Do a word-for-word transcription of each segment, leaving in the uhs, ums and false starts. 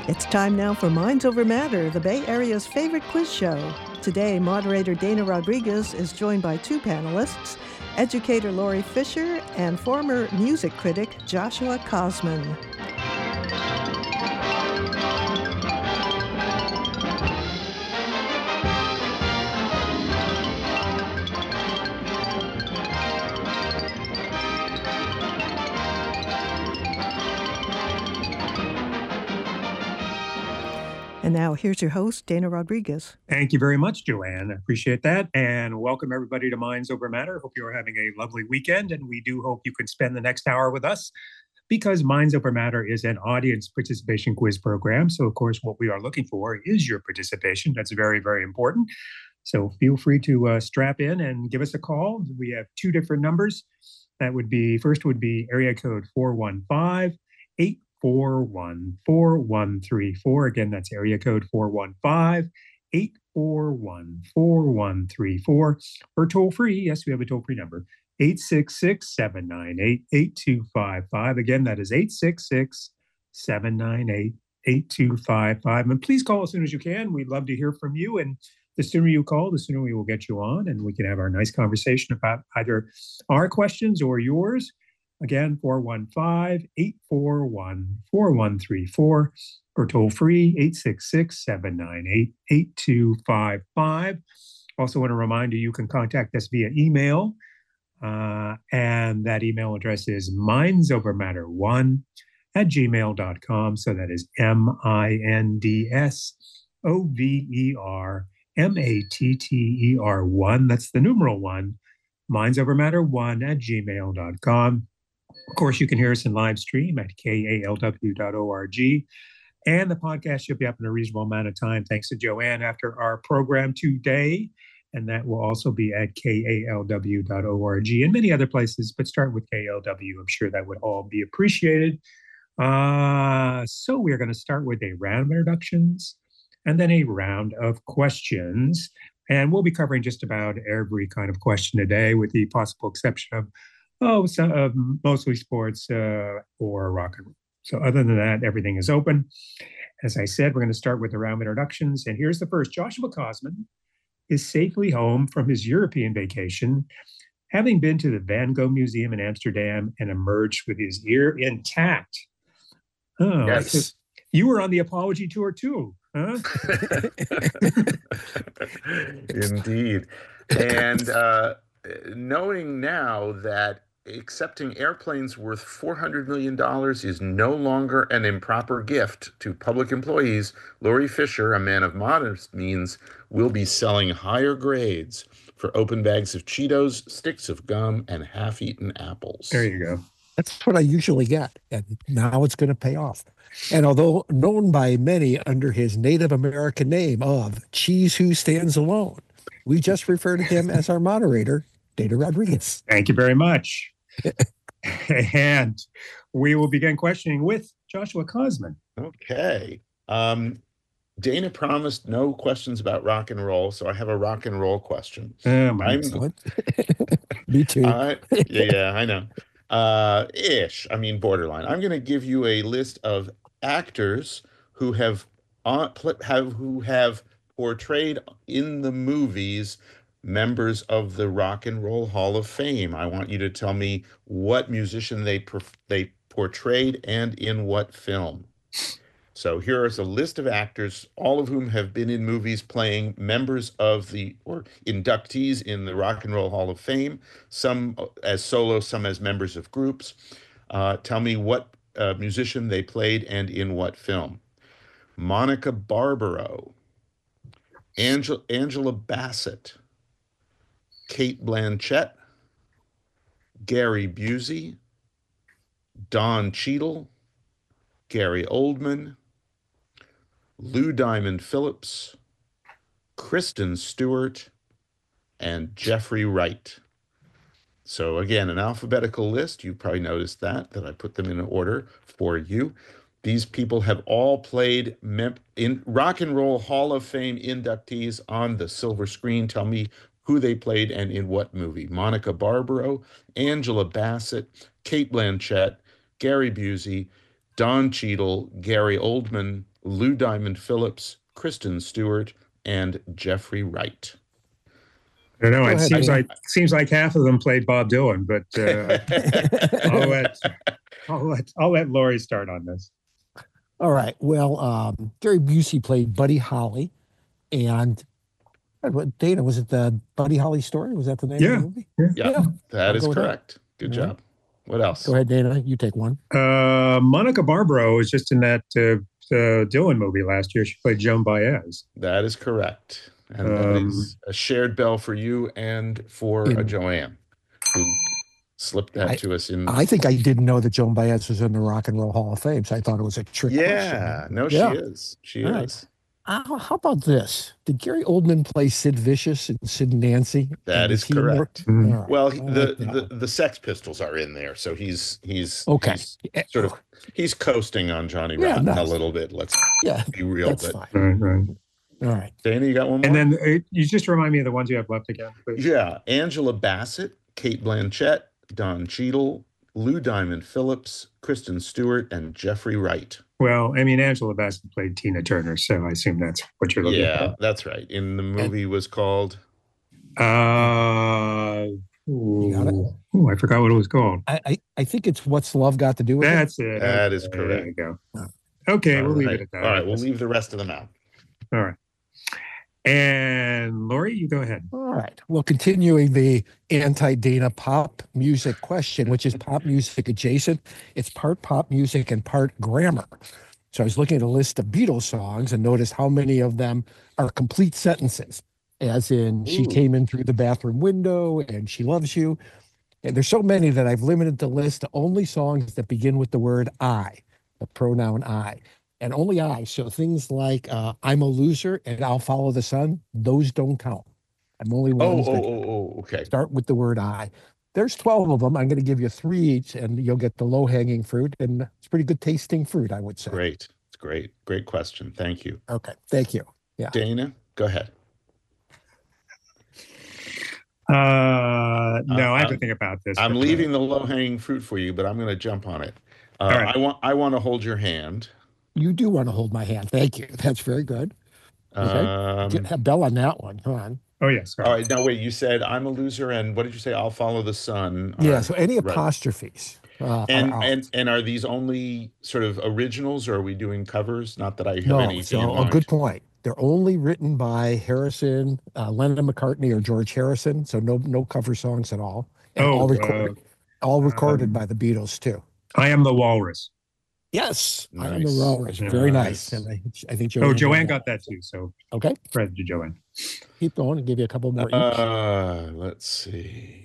It's time now for Minds Over Matter, the Bay Area's favorite quiz show. Today, moderator Dana Rodriguez is joined by two panelists, educator Lori Fisher and former music critic Joshua Kosman. And now here's your host, Dana Rodriguez. Thank you very much, Joanne. I appreciate that. And welcome everybody to Minds Over Matter. Hope you're having a lovely weekend. And we do hope you can spend the next hour with us because Minds Over Matter is an audience participation quiz program. So, of course, what we are looking for is your participation. That's very, very important. So feel free to uh, strap in and give us a call. We have two different numbers. That would be, first would be area code four one five, eight four one, four one three four. Again, that's area code four one five, eight four one, four one three four. Or toll free, yes, we have a toll free number, eight six six, seven nine eight, eight two five five. Again, that is eight six six, seven nine eight, eight two five five. And please call as soon as you can. We'd love to hear from you. And the sooner you call, the sooner we will get you on and we can have our nice conversation about either our questions or yours. Again, four one five, eight four one, four one three four, or toll free, eight six six, seven nine eight, eight two five five. Also want to remind you, you can contact us via email, uh, and that email address is mindsovermatter one at gmail dot com. So that is M I N D S O V E R M A T T E R one. That's the numeral one, mindsovermatter one at gmail dot com. Of course, you can hear us in live stream at K A L W dot org. And the podcast should be up in a reasonable amount of time, thanks to Joanne, after our program today. And that will also be at K A L W dot org and many other places, but start with K L W. I'm sure that would all be appreciated. Uh, so we're going to start with a round of introductions and then a round of questions. And we'll be covering just about every kind of question today, with the possible exception of Oh, so, uh, mostly sports uh, or rock and roll. So other than that, everything is open. As I said, we're going to start with the round of introductions. And here's the first. Joshua Kosman is safely home from his European vacation, having been to the Van Gogh Museum in Amsterdam and emerged with his ear intact. Oh, yes. You were on the Apology Tour too, huh? Indeed. And uh, knowing now that accepting airplanes worth four hundred million dollars is no longer an improper gift to public employees, Lori Fisher, a man of modest means, will be selling higher grades for open bags of Cheetos, sticks of gum, and half-eaten apples. There you go. That's what I usually get, and now it's going to pay off. And although known by many under his Native American name of Cheese Who Stands Alone, we just refer to him as our moderator, Dana Rodriguez. Thank you very much. And we will begin questioning with Joshua Kosman. Okay. Um, Dana promised no questions about rock and roll, so I have a rock and roll question. Um, Me too. Uh, yeah, yeah, I know. Uh, ish. I mean, borderline. I'm going to give you a list of actors who have uh, have who have portrayed in the movies members of the Rock and Roll Hall of Fame. I want you to tell me what musician they they portrayed and in what film. So here is a list of actors, all of whom have been in movies playing members of the, or inductees in the Rock and Roll Hall of Fame, some as solo, some as members of groups. Uh, tell me what uh, musician they played and in what film. Monica Barbaro, Angel, Angela Bassett, Kate Blanchett, Gary Busey, Don Cheadle, Gary Oldman, Lou Diamond Phillips, Kristen Stewart, and Jeffrey Wright. So again, an alphabetical list. You probably noticed that, that I put them in order for you. These people have all played mem- in Rock and Roll Hall of Fame inductees on the silver screen. Tell me who they played and in what movie. Monica Barbaro, Angela Bassett, Kate Blanchett, Gary Busey, Don Cheadle, Gary Oldman, Lou Diamond Phillips, Kristen Stewart, and Jeffrey Wright. I don't know. Go It ahead, seems Dana. like seems like half of them played Bob Dylan, but uh, I'll let I'll let I'll let Lori start on this. All right. Well, um, Gary Busey played Buddy Holly, and uh, what- Dana, was it the Buddy Holly story? Was that the name Yeah. of the movie? Yeah, Yeah, that I'll is go with that. correct. Good All right. job. What else? Go ahead, Dana. You take one. Uh, Monica Barbaro was just in that uh, uh, Dylan movie last year. She played Joan Baez. That is correct. And that Um, is a shared bell for you and for uh, In- Joanne, who slipped that I- to us in. I think I didn't know that Joan Baez was in the Rock and Roll Hall of Fame, so I thought it was a trick yeah, question. no, Yeah. she is. She All right. is. Uh, how about this? Did Gary Oldman play Sid Vicious and Sid and Nancy? That And is he more- correct. Mhm. All right, Well, I the like that the, one. the Sex Pistols are in there, so he's he's Okay. he's Eh, sort of he's coasting on Johnny Yeah, Rotten a nice. little bit. Let's Yeah, be real. that's But fine. right, right. All right. Dana, you got one more? And then uh, you just remind me of the ones you have left again, please. Yeah, Angela Bassett, Kate Blanchett, Don Cheadle, Lou Diamond Phillips, Kristen Stewart, and Jeffrey Wright. Well, I mean, Angela Bassett played Tina Turner, so I assume that's what you're looking Yeah, that's right. And the movie was called. at. Uh, You got it? ooh, ooh, I forgot what it was called. I, I, I think it's What's Love Got to Do with It? That's it. That is Okay, correct. There you go. Oh. Okay, All we'll leave right. it at that. All right, we'll leave the rest of them out. All right. And Lori, you go ahead. All right. Well, continuing the anti-Dana pop music question, which is pop music adjacent, it's part pop music and part grammar. So I was looking at a list of Beatles songs and noticed how many of them are complete sentences, as in she Ooh. came in through the bathroom window and she loves you. And there's so many that I've limited the list to only songs that begin with the word I, the pronoun I. And only I. So things like uh, I'm a loser and I'll follow the sun, those don't count. I'm only Oh, ones oh, that oh, oh, okay. start with the word I. There's twelve of them. I'm going to give you three each, and you'll get the low-hanging fruit. And it's pretty good tasting fruit, I would say. Great. It's great. Great question. Thank you. Okay. Thank you. Yeah. Dana, go ahead. Uh, no, I have to I'm- think about this. I'm but, uh, leaving the low-hanging fruit for you, but I'm going to jump on it. Uh, All right. I want I want to hold your hand. You do want to hold my hand. Thank you. That's very good. Okay. Um, Get a bell on that one. Come on. Oh, yes. all right. Now, wait, you said I'm a loser, and what did you say? I'll follow the sun. Yeah. Are- So any right. apostrophes. Uh, And, are out. and and are these only sort of originals, or are we doing covers? Not that I have no, anything in so a mind. good point. They're only written by Harrison, uh, Lennon McCartney, or George Harrison. So no no cover songs at all. And Oh, all uh, recorded, all recorded um, by the Beatles too. I am the walrus. Yes, I am the Nice. Walrus. Very Nice. nice. And I, I think Joanne. Oh, got Joanne that. got that too. So Okay, credit to Joanne. keep going and give you a couple more each. Uh, let's see.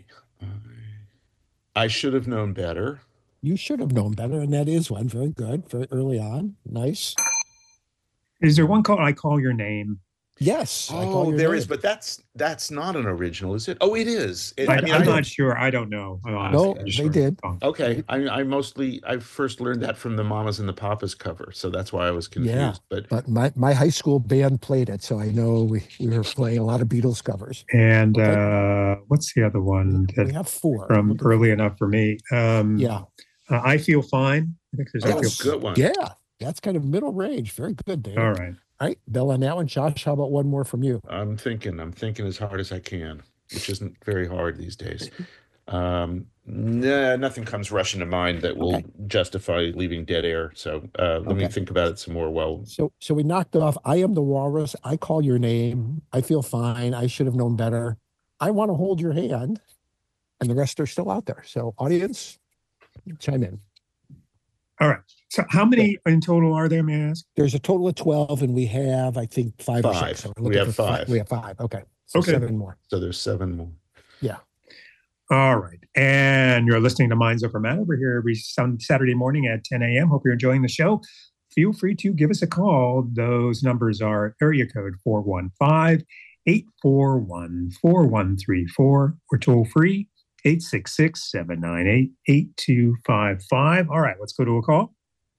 I should have known better. You should have known better, and that is one. Very good. Very early on. Nice. Is there one called I Call Your Name? Yes. I call Oh, your there name. is, but that's that's not an original, is it? Oh, it is. It- I, I mean, I'm I not don't. sure. I don't know. I'm No, honestly, I just they heard did. the song. Okay, I I mostly I first learned that from the Mamas and the Papas cover, so that's why I was confused. Yeah. But But my, my high school band played it, so I know we, we were playing a lot of Beatles covers. And Okay. uh, what's the other one We that have four. from Look at- early enough for me? Um, Yeah. uh, I Feel Fine. I think there's I oh, Feel Yes. good one. Yeah. That's kind of middle range. Very good, Dave. All right. All right. Bill on that one. Josh, how about one more from you? I'm thinking. I'm thinking as hard as I can, which isn't very hard these days. Um, nah, nothing comes rushing to mind that will Okay. justify leaving dead air. So uh, let me Okay. think about it some more. Well, So so we knocked off I am the walrus. I call your name. I feel fine. I should have known better. I want to hold your hand. And the rest are still out there. So audience, chime in. All right. So how many in total are there, may I ask? There's a total of twelve, and we have, I think, five, or Five. six. So we're We looking have for fi- five. We have five. Okay. So Okay. seven more. so there's seven more. All right. And you're listening to Minds Over Matter. We're here every sun, Saturday morning at ten a.m. Hope you're enjoying the show. Feel free to give us a call. Those numbers are area code four one five, eight four one, four one three four or toll free eight six six, seven nine eight, eight two five five. All right, let's go to a call.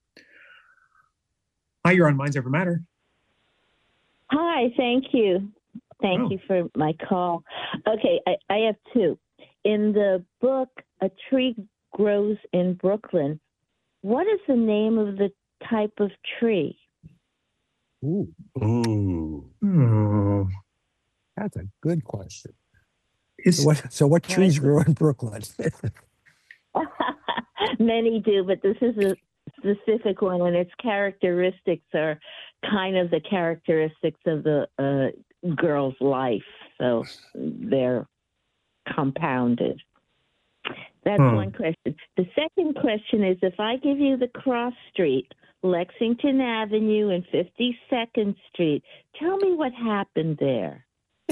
Hi, you're on Minds Over Matter. Hi, thank you. Thank Oh. you for my call. Okay, I, I have two. In the book, A Tree Grows in Brooklyn, what is the name of the type of tree? Ooh, Ooh. Oh, that's a good question. is, So what, so what trees Right. grow in Brooklyn? Many do, but this is a specific one, and its characteristics are kind of the characteristics of the uh, girl's life. So they're compounded. That's Hmm. one question. The second question is, if I give you the cross street, Lexington Avenue and fifty-second Street, tell me what happened there.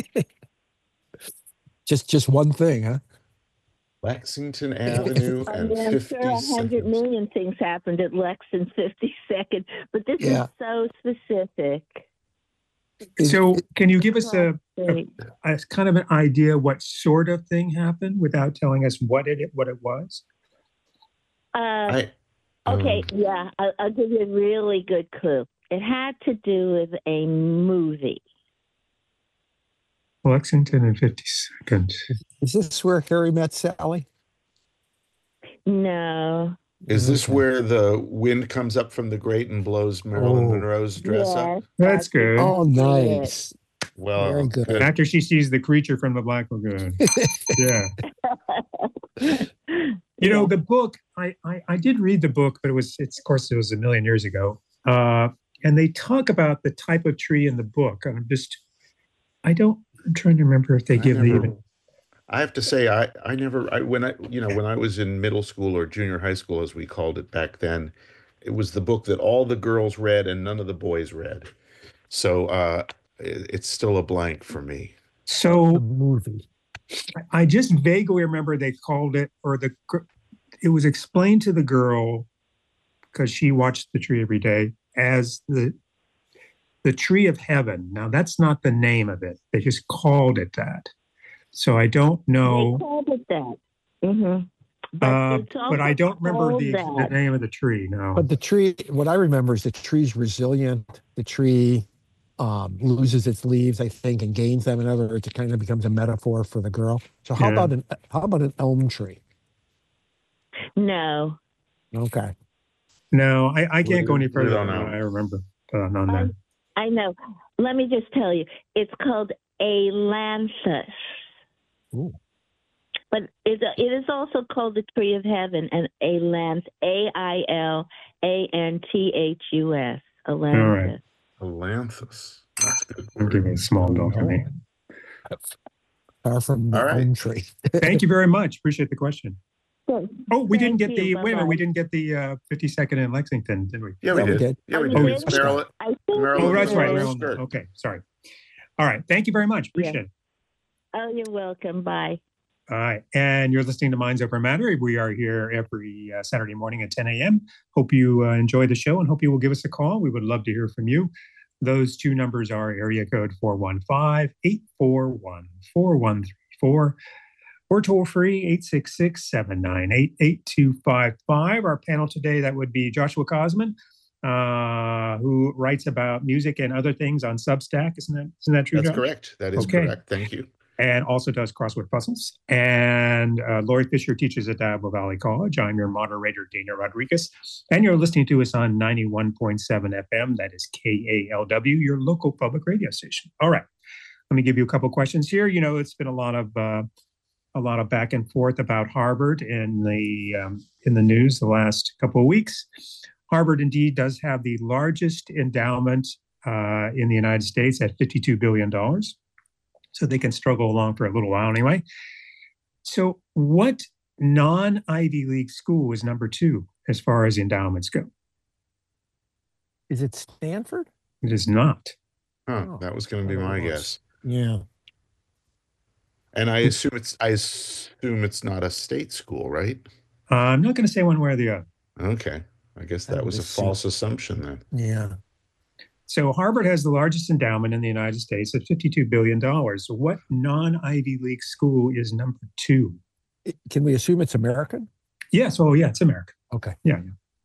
just just one thing, huh? Lexington Avenue I and mean, I'm sure a hundred fifty-second. million things happened at Lex and fifty-second, but this Yeah. is so specific. Is- so is- can you give us a, Cross street. a kind of an idea what sort of thing happened without telling us what it what it was? Uh, I okay, um, yeah, I'll, I'll give you a really good clue. It had to do with a movie. Lexington and fifty-second. Is this where Harry met Sally? No. is this Okay. where the wind comes up from the grate and blows Marilyn Oh. Monroe's dress up? Yes, That's good. Oh, exactly it. nice. Well, Very good. good. After she sees the creature from the Black Lagoon. Yeah. You know, Yeah. the book, I, I, I did read the book, but it was, it's, of course, it was a million years ago. Uh, and they talk about the type of tree in the book. And I'm just, I don't, I'm trying to remember if they I give the never- even. I have to say, I, I never, I, when I, you know, when I was in middle school or junior high school, as we called it back then, it was the book that all the girls read and none of the boys read. So uh, it, it's still a blank for me. The So movie. I just vaguely remember they called it, or the, gr- it was explained to the girl because she watched the tree every day as the, the tree of heaven. Now that's not the name of it. They just called it that. So I don't They know, called it that. Mm-hmm. But, uh, it's but I also don't remember called the, the that. name of the tree. No. But the tree, what I remember is the tree's resilient. The tree um, loses its leaves, I think, and gains them. In other words, it kind of becomes a metaphor for the girl. So how Yeah. about an how about an elm tree? No. Okay. No, I, I We- can't go any we further don't than know. what I remember uh, on I, that. I know. Let me just tell you, it's called Ailanthus. Ooh. But it, it is also called the tree of heaven, and Ailanthus, A I L A N T H U S, Ailanthus. Alanthus. That's a good I'm giving word. a small dog to me. Far from the All right. elm tree. Thank you very much. Appreciate the question. Good. Oh, we didn't Thank get you. the, wait a minute, Bye-bye. we didn't get the uh, fifty-second in Lexington, did we? Yeah, we Yeah, we did. did. Yeah, we Oh, did. you did? Marilyn, I think Marilyn Oh, you that's right. did. Monroe's Marilyn. skirt. Okay, sorry. All right. Thank you very much. Yeah. Appreciate it. Oh, you're welcome. Bye. All right. And you're listening to Minds Over Matter. We are here every uh, Saturday morning at ten a.m. Hope you uh, enjoy the show and hope you will give us a call. We would love to hear from you. Those two numbers are area code four one five, eight four one, four one three four or toll free eight six six, seven nine eight, eight two five five. Our panel today, that would be Joshua Cosman, uh, who writes about music and other things on Substack. Isn't that, isn't that true, That's Josh? correct. That is Okay. correct. Thank you. And also does crossword puzzles. And uh, Lori Fisher teaches at Diablo Valley College. I'm your moderator, Dana Rodriguez. And you're listening to us on ninety-one point seven F M. That is K A L W, your local public radio station. All right. Let me give you a couple questions here. You know, it's been a lot of uh, a lot of back and forth about Harvard in the um, in the news the last couple of weeks. Harvard indeed does have the largest endowment uh, in the United States at fifty-two billion dollars. So they can struggle along for a little while anyway. So what non-Ivy League school is number two as far as endowments go? Is it Stanford? It is not. Huh, Oh, that was going to be thought it my was. guess. Yeah. And I assume it's I assume it's not a state school, right? Uh, I'm not going to say one way or the other. Okay. I guess I that would was a assume- false assumption then. Yeah. So Harvard has the largest endowment in the United States at fifty-two billion dollars. So what non-Ivy League school is number two? It- Can we assume it's American? Yes. Oh, yeah, it's America. Okay. Yeah.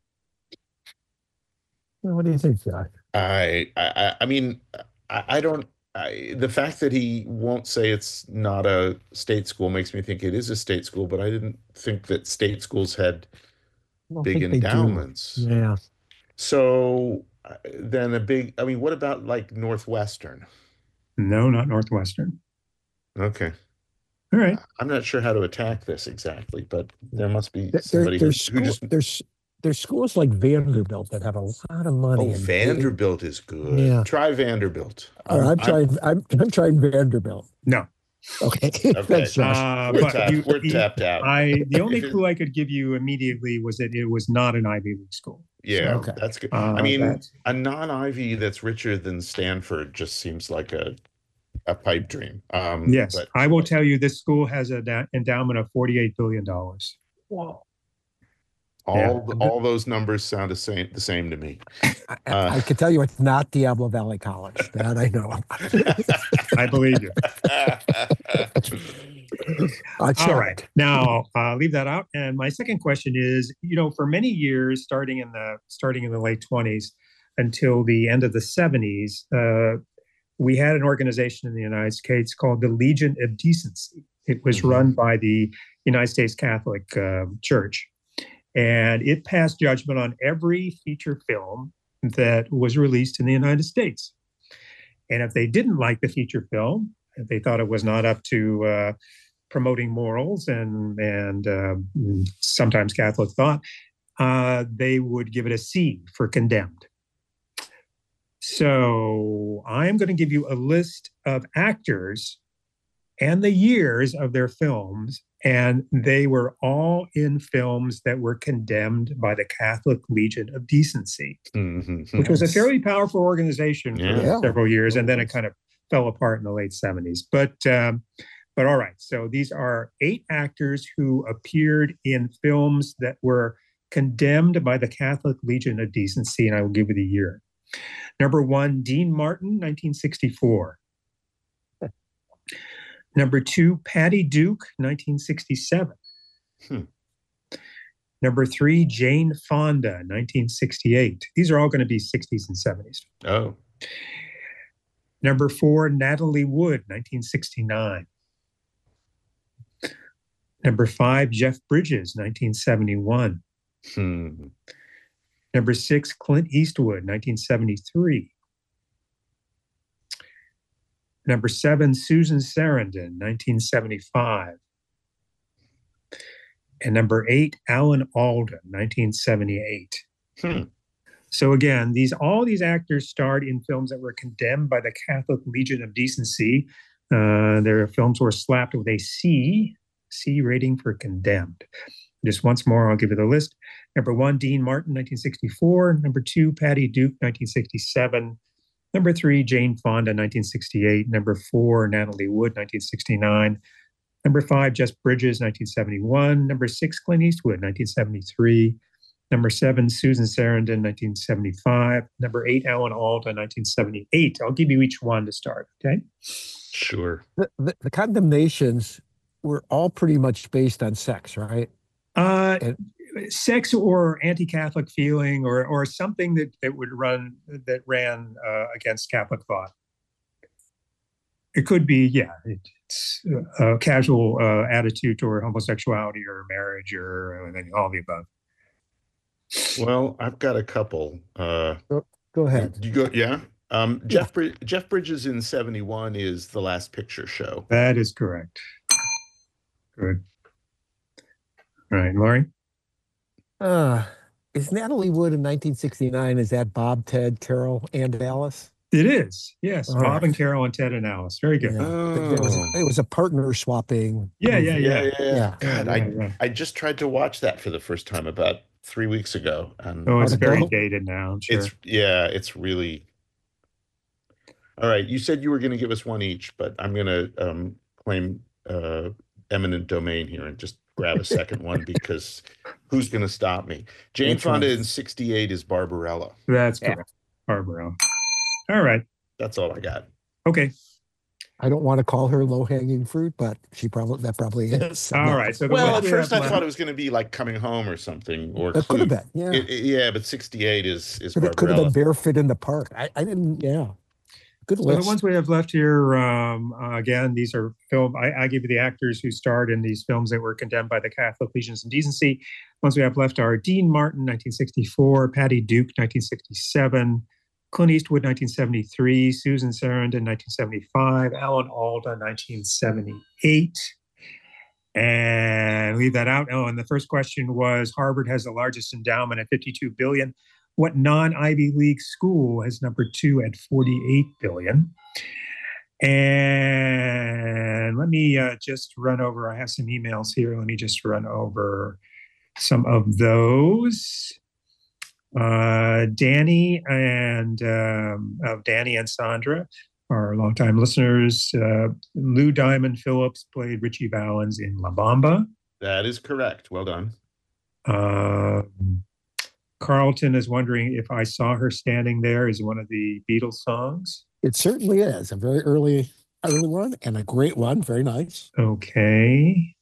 Well, what do you think, Josh? I I I mean I, I don't I, the fact that he won't say it's not a state school makes me think it is a state school, but I didn't think that state schools had I don't big think they do. endowments. Yeah. So uh, then a big. I mean, what about like Northwestern? No, not Northwestern. Okay. All right. I'm not sure how to attack this exactly, but there must be There, somebody who, there's, who school, just. there's there's schools like Vanderbilt that have a lot of money. Oh, and Vanderbilt is good. Yeah. Try Vanderbilt. All right, I'm, I'm- trying. I'm, I'm trying Vanderbilt. No. Okay. Okay. Thanks, Josh. Uh, We're, but tapped, you- we're you- tapped out. I the only If it- clue I could give you immediately was that it was not an Ivy League school. Yeah, Okay. that's good. Uh, I mean, that's- a non-Ivy that's richer than Stanford just seems like a a pipe dream. Um, yes, but I will tell you, this school has an endowment of forty-eight billion dollars. Wow. all all those numbers sound the same the same to me. I, Uh, I can tell you it's not Diablo Valley College. That I know. I believe you. I All right. Now, uh, leave that out. And my second question is, you know, for many years, starting in the starting in the late twenties until the end of the seventies, uh, we had an organization in the United States called the Legion of Decency. It was Mhm. run by the United States Catholic uh, Church, and it passed judgment on every feature film that was released in the United States. And if they didn't like the feature film, if they thought it was not up to uh, promoting morals and and um, sometimes Catholic thought, uh, they would give it a C for condemned. So I'm going to give you a list of actors and the years of their films, and they were all in films that were condemned by the Catholic Legion of Decency, Mhm. which was a fairly powerful organization for Yeah. several years, and then it kind of fell apart in the late seventies. But um, but all right, so these are eight actors who appeared in films that were condemned by the Catholic Legion of Decency, and I will give you the year. Number one, Dean Martin, nineteen sixty-four. Number two, Patty Duke, nineteen sixty-seven. Hmm. Number three, Jane Fonda, nineteen sixty-eight. These are all going to be sixties and seventies. Oh, Number four, Natalie Wood, nineteen sixty-nine. Number five, Jeff Bridges, nineteen seventy-one. hmm. Number six, Clint Eastwood, nineteen seventy-three. Number seven, Susan Sarandon, nineteen seventy-five. And number eight, Alan Alda, nineteen seventy-eight. Hmm. So again, these all these actors starred in films that were condemned by the Catholic Legion of Decency. Uh, their films were slapped with a C, C rating for condemned. Just once more, I'll give you the list. Number one, Dean Martin, nineteen sixty-four. Number two, Patty Duke, nineteen sixty-seven. Number three, Jane Fonda, nineteen sixty-eight. Number four, Natalie Wood, nineteen sixty-nine. Number five, Jeff Bridges, nineteen seventy-one. Number six, Clint Eastwood, nineteen seventy-three. Number seven, Susan Sarandon, nineteen seventy-five. Number eight, Alan Alda, nineteen seventy-eight. I'll give you each one to start, okay? Sure. The, the, the condemnations were all pretty much based on sex, right? Uh, And- sex or anti-Catholic feeling, or or something that, that would run that ran uh, against Catholic thought. It could be, yeah, it's a casual uh, attitude toward homosexuality or marriage or uh, all the above. Well, I've got a couple. Uh, Go ahead. you go, yeah. Um, Jeff Brid- Jeff Bridges in seventy-one is The Last Picture Show. That is correct. Good. All right, Laurie. Uh, is Natalie Wood in nineteen sixty-nine? Is that Bob, Ted, Carol, and Alice? It is, yes. All Bob right. and Carol and Ted and Alice. Very good. Yeah. Oh. It, was a, it was a partner swapping. Yeah, yeah, movie. yeah. yeah, yeah. Yeah. God, Yeah, I yeah. I just tried to watch that for the first time about three weeks ago, and Oh, it's How'd it very go? dated now, I'm sure. it's yeah, it's really. All right, you said you were going to give us one each, but I'm going to um, claim uh, eminent domain here and just grab a second one because who's going to stop me? Jane Which Fonda one? in sixty-eight is Barbarella. That's Yeah. correct. Barbara. All right. That's all I got. Okay. I don't want to call her low hanging fruit, but she probably that probably is. So All no. right. So the Well, ones at we first I have thought left- it was going to be like Coming Home or something, or That could have Clue. been. Yeah. It- it- yeah, but sixty-eight is is Could have, could have been Barbarella. Barefoot in the Park. I, I didn't. Yeah. Good So list. the ones we have left here, um, uh, again, these are film. I, I give you the actors who starred in these films that were condemned by the Catholic Legion of Decency. Ones we have left are Dean Martin, nineteen sixty-four, Patty Duke, nineteen sixty-seven, Clint Eastwood, nineteen seventy-three. Susan Sarandon, nineteen seventy-five. Alan Alda, nineteen seventy-eight. And leave that out. Oh, and the first question was Harvard has the largest endowment at fifty-two billion dollars. What non-Ivy League school has number two at forty-eight billion dollars? And let me uh, just run over. I have some emails here. Let me just run over some of those. Uh, Danny and um, of Danny and Sandra are longtime listeners. Uh, Lou Diamond Phillips played Richie Valens in La Bamba. That is correct. Well done. Uh, Carlton is wondering if I Saw Her Standing There is one of the Beatles songs. It certainly is a very early, early one and a great one. Very nice. Okay.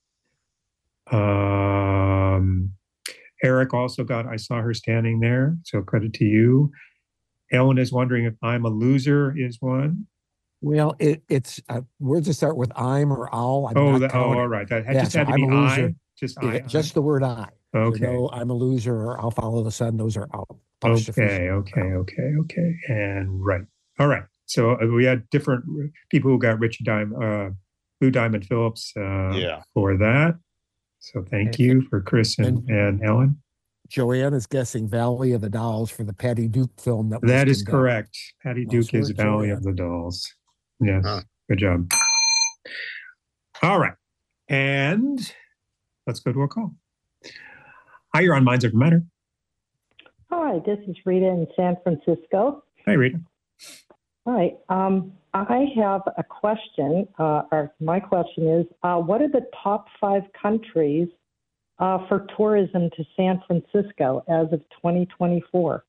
Um, Eric also got I Saw Her Standing There, so credit to you. Ellen is wondering if I'm a Loser is one. Well, it, it's uh, words that start with I'm or I'll. I'm Oh, not the, oh, counting. all right. That had Yeah, just so had to I'm be a loser. I. Just I. Yeah, just the word I. Okay. You know, I'm a loser or I'll follow the sun. Those are out. Okay, okay, okay, okay. And right. All right. So uh, we had different people who got Richard Diamond, uh, Lou Diamond Phillips uh, Yeah. for that. So thank And- you for Chris and, and- and Ellen. Joanne is guessing Valley of the Dolls for the Patty Duke film. That was That is condemned. correct. Patty Nice Duke is work, Valley Joanne. of the Dolls. Yes. Huh. Good job. All right. And let's go to a call. Hi, you're on Minds Over Matter. Hi, this is Rita in San Francisco. Hi, Rita. Hi, um, I have a question, uh, or my question is, uh, what are the top five countries uh, for tourism to San Francisco as of twenty twenty-four?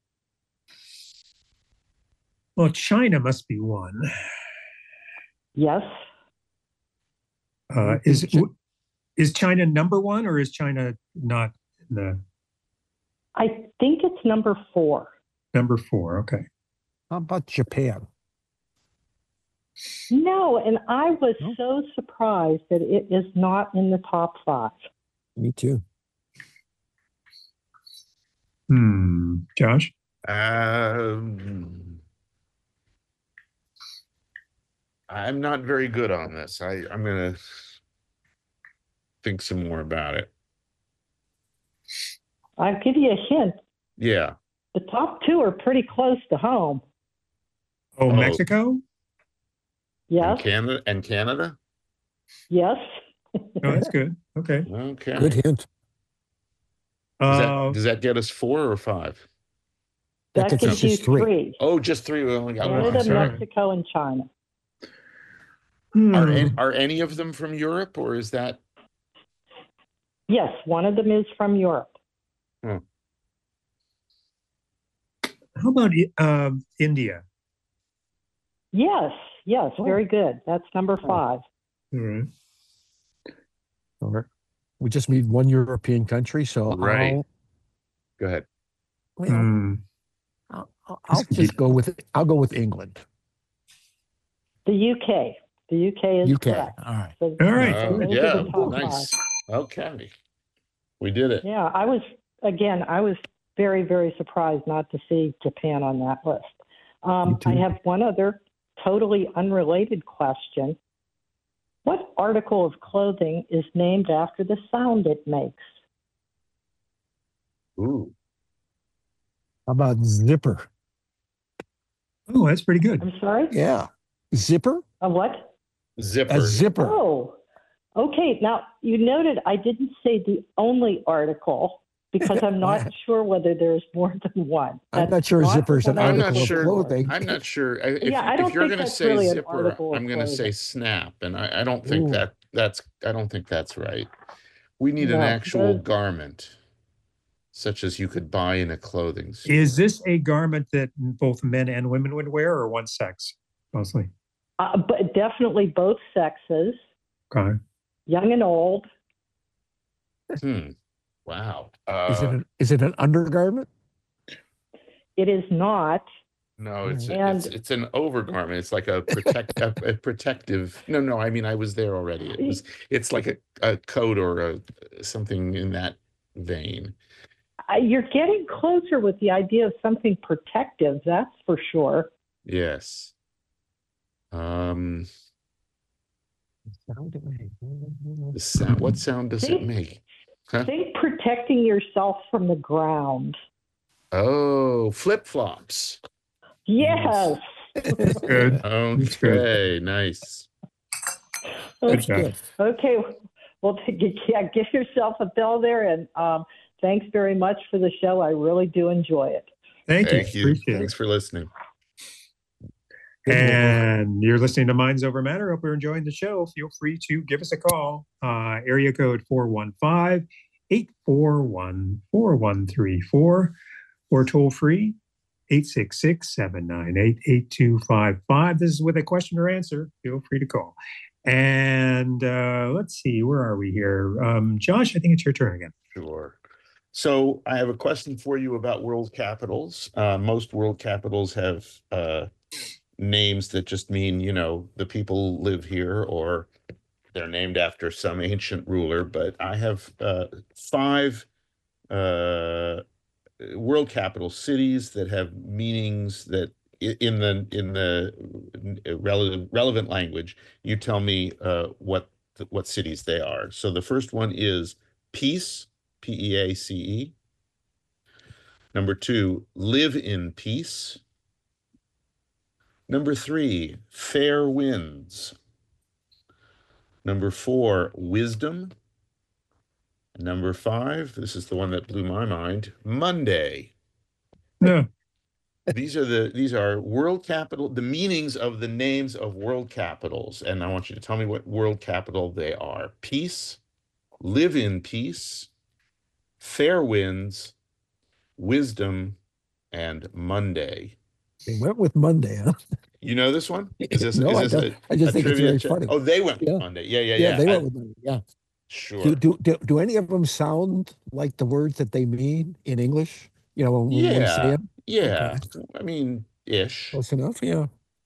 Well, China must be one. Yes, Uh, is is China number one, or is China not the I think it's number four. number four? Okay. How about Japan? No, and I was No? so surprised that it is not in the top five. Me too. Hmm. Josh? Um, I'm not very good on this. I, I'm going to think some more about it. I'll give you a hint. Yeah. The top two are pretty close to home. Oh, Oh. Mexico? Yes, And Canada and Canada? yes. Oh, that's good. Okay. Okay. Good hint. Does that, Uh, does that get us four or five? That That gets us gives you just three. three. Oh, just three. We only got Oh, one. Canada, sorry. Mexico, and China. hmm. Are any, are any of them from Europe, or is that? Yes, one of them is from Europe. How about um, India? Yes, yes, Oh. very good. That's number five. All right. All right. We just need one European country, so Right. I'll, Go ahead. well, Hmm. I'll, I'll just go with I'll go with England. The U K. The U K is U K. correct. All right. So All right. Oh, those are yeah. the top Nice. five. Okay. We did it. Yeah, I was, again, I was very, very surprised not to see Japan on that list. Um, Me too. I have one other totally unrelated question. What article of clothing is named after the sound it makes? Ooh. How about zipper? Oh, that's pretty good. I'm sorry? Yeah. Zipper? A what? Zipper. A zipper. Oh, okay. Now, you noted I didn't say the only article because I'm not sure whether there's more than one. I'm That's not sure not zipper's the an one I I'm was not article of sure. clothing. I'm not sure. I- If, Yeah, I if don't you're think going to that's say really an zipper, article of I'm going to say clothing. snap, and I, I don't think Ooh. that that's. I don't think that's right. We need an No, actual those- garment, such as you could buy in a clothing store. Is this a garment that both men and women would wear, or one sex mostly? Uh, but definitely both sexes, Okay. young and old. Hmm. Wow. Is it Uh, an, is it an undergarment? It is not. no, it's a- And- it's it's an overgarment. It's like a protect a, a protective. No, no. I mean, I was there already. It was. It's like a, a coat or a something in that vein. uh, you're getting closer with the idea of something protective, that's for sure. Yes. Um, the sound, what sound does it Think, make? Huh? think protecting yourself from the ground. Oh, flip-flops. Yes. That's good. That's good. Okay, nice. Good job. Good. Okay. Well, yeah, give yourself a bell there, and um, thanks very much for the show. I really do enjoy it. Thank, Thank you. you. Appreciate Thanks it. for listening. And you're listening to Minds Over Matter. Hope you're enjoying the show. Feel free to give us a call. Uh, area code four one five, eight four one, four one three four or toll free eight six six, seven nine eight, eight two five five. This is with a question or answer. Feel free to call. And uh, let's see, where are we here? Um, Josh, I think it's your turn again. Sure. So I have a question for you about world capitals. Uh, most world capitals have uh, names that just mean, you know, the people live here or they're named after some ancient ruler. But I have uh, five uh, world capital cities that have meanings that i- in the in the relevant relevant language. You tell me uh, what th- what cities they are. So the first one is peace, P E A C E. Number two, live in peace. Number three, fair winds. Number four, wisdom. Number five, this is the one that blew my mind, Monday. Yeah. These are the these are world capital, the meanings of the names of world capitals. And I want you to tell me what world capital they are. Peace, live in peace, fair winds, wisdom, and Monday. They went with Monday, huh? You know this one? Is this, No, is I this don't. a, I just a think it's trivia very check? funny. Oh, they went with Yeah. Monday. Yeah, yeah, Yeah, yeah. they I- went with Monday. Yeah. sure. Do, do do do any of them sound like the words that they mean in English? You know, when we when we say Yeah, them? yeah. Okay. I mean, ish. Close enough. Yeah.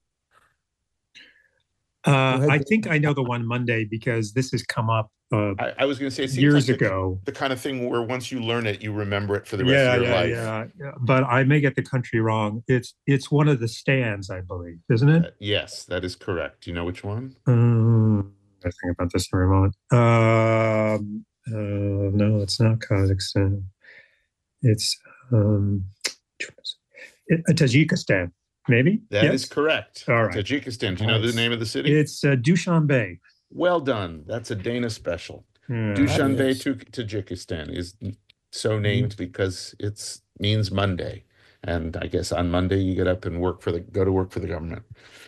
Uh, ahead, I Dave. think I know the one Monday because this has come up uh, I, I was going to say, it seems years like the, ago. the kind of thing where once you learn it, you remember it for the rest Yeah, of your yeah, life. yeah, yeah. But I may get the country wrong. It's it's one of the stands, I believe, isn't it? Uh, yes, that is correct. Do you know which one? Um, I think about this for a moment. Um, uh, no, it's not Kazakhstan. It's um, it, uh, Tajikistan, maybe. That yes? is correct. All right. Tajikistan. Do you know the Nice. name of the city? It's uh, Dushanbe. Well done. That's a Dana special. Yeah. Dushanbe, is. to Tajikistan is so named because it's means Monday. And I guess on Monday you get up and work for the go to work for the government.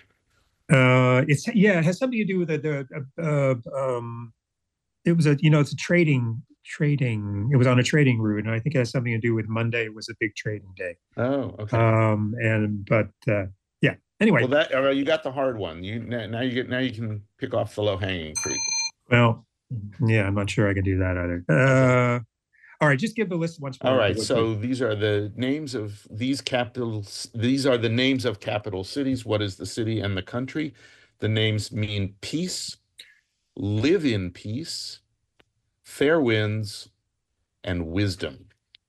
Uh, it's yeah, it has something to do with the, the uh, um, it was a you know it's a trading trading. It was on a trading route, and I think it has something to do with Monday was a big trading day. Oh, okay. Um, and but uh, yeah. Anyway, Well, that uh, you got the hard one. You now now you get now you can pick off the low hanging fruit. well, yeah, I'm not sure I can do that either. Uh, all right, just give the list once more. All right, so these are the names of these capitals. These are the names of capital cities. What is the city and the country? The names mean peace, live in peace, fair winds, and wisdom.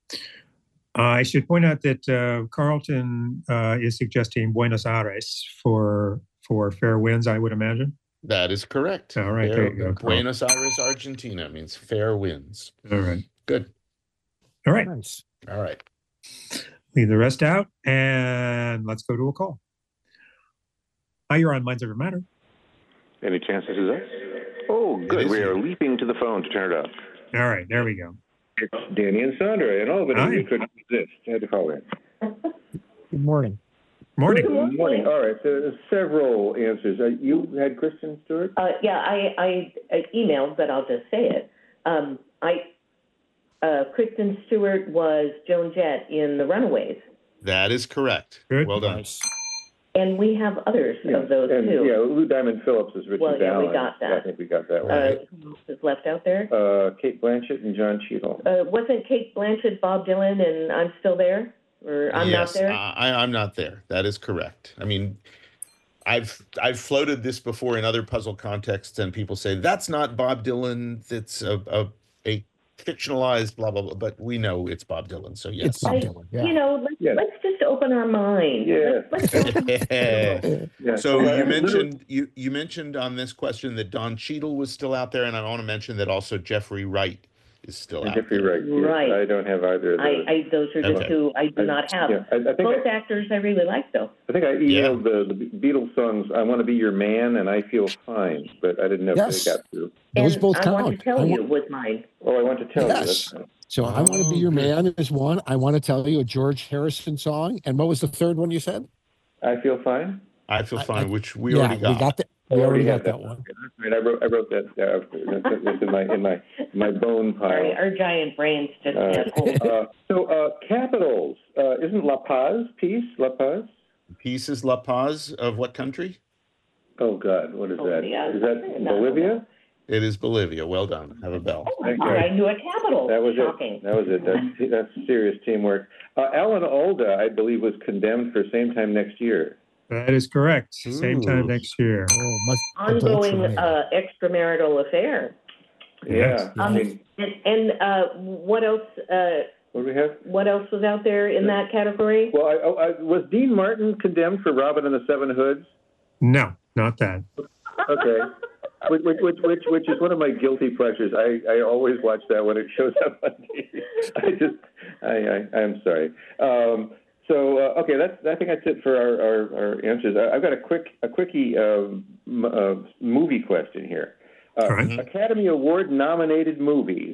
I should point out that uh, Carlton uh, is suggesting Buenos Aires for for fair winds, I would imagine. That is correct. All right, Fair- there you go, Carl. Buenos Aires, Argentina means fair winds. All right. Good. All right. Nice. All right. Leave the rest out, and let's go to a call. Hi, you're on Minds Over Matter. Any chance this is us? Oh, good. is We are you. leaping to the phone to turn it up. All right, there we go. It's Danny and Sandra in Albany. Hi. You couldn't resist. I had to call in. Good morning. Morning. Good morning. All right. So there's several answers. Uh, you had Kristen Stewart? Uh, yeah, I, I, I emailed, but I'll just say it. Um, I, uh, Kristen Stewart was Joan Jett in The Runaways, That is correct. Good. Well done. Nice. and we have others of those and, too. Yeah, Lou Diamond Phillips is Richard Well, yeah, we Allen. got that. I think we got that one. Uh, who else is left out there? Uh, Kate Blanchett and John Cheadle. Uh, wasn't Kate Blanchett Bob Dylan and I'm Still There? Or I'm yes, Not There? I, I'm not there. That is correct. I mean, I've I've floated this before in other puzzle contexts, and people say that's not Bob Dylan. That's a a, a fictionalized, blah blah blah. But we know it's Bob Dylan, so yes. It's Bob I- Dylan. Yeah. You know, let's, Yeah. let's just open our minds. Yeah. Let's, let's Yeah. So Uh, you literally- mentioned you you mentioned on this question that Don Cheadle was still out there, and I want to mention that also Jeffrey Wright is still and out Jeffrey there. Wright. yes. Right. I don't have either of I, those. I, those are the Okay. two I do I- not have. yeah, I, I think Both I, actors I really like, though. I think I emailed the, the Beatles songs. I want to be your man, and I feel fine, but I didn't know Yes. if they got through. Those and both I count. want to tell I you want- was mine. Oh, I want to tell Yes. you. That's, So I want to be Oh, your good. man is one. I want to tell you a George Harrison song. And what was the third one you said? I feel fine. I feel I- fine, I- which we yeah, already got. we got that. Oh, We already had got that one. Okay, that's right. I wrote, I wrote that down. That's, that's in my in my my bone Sorry, pile. our giant brains just Uh, can't hold. uh, so uh, capitals. Uh, isn't La Paz peace? La Paz. Peace is La Paz of what country? Oh God, what is that? Bolivia. Is that No. Bolivia? It is Bolivia. Well done. Have a bell. Oh, my Thank God, you. I knew a capital. That was Shocking. it. That was it. That's that's serious teamwork. Uh, Alan Alda, I believe, was condemned for same time next year. That is correct. Same time Ooh. next year. Oh, must, Ongoing adultery. uh, extramarital affair. Yeah. I Um, mean, And, and uh, what else? Uh, what do we have? what else was out there in that category? Well, I, oh, I, was Dean Martin condemned for Robin and the Seven Hoods? No, not that. Okay. Which, which, which, which, which is one of my guilty pleasures. I, I always watch that when it shows up on T V. I just, I, I, I'm sorry. Um, so, uh, okay, that's, I think that's it for our, our, our answers. I, I've got a quick, a quickie um, m- uh, movie question here. Uh, All right. Academy Award nominated movies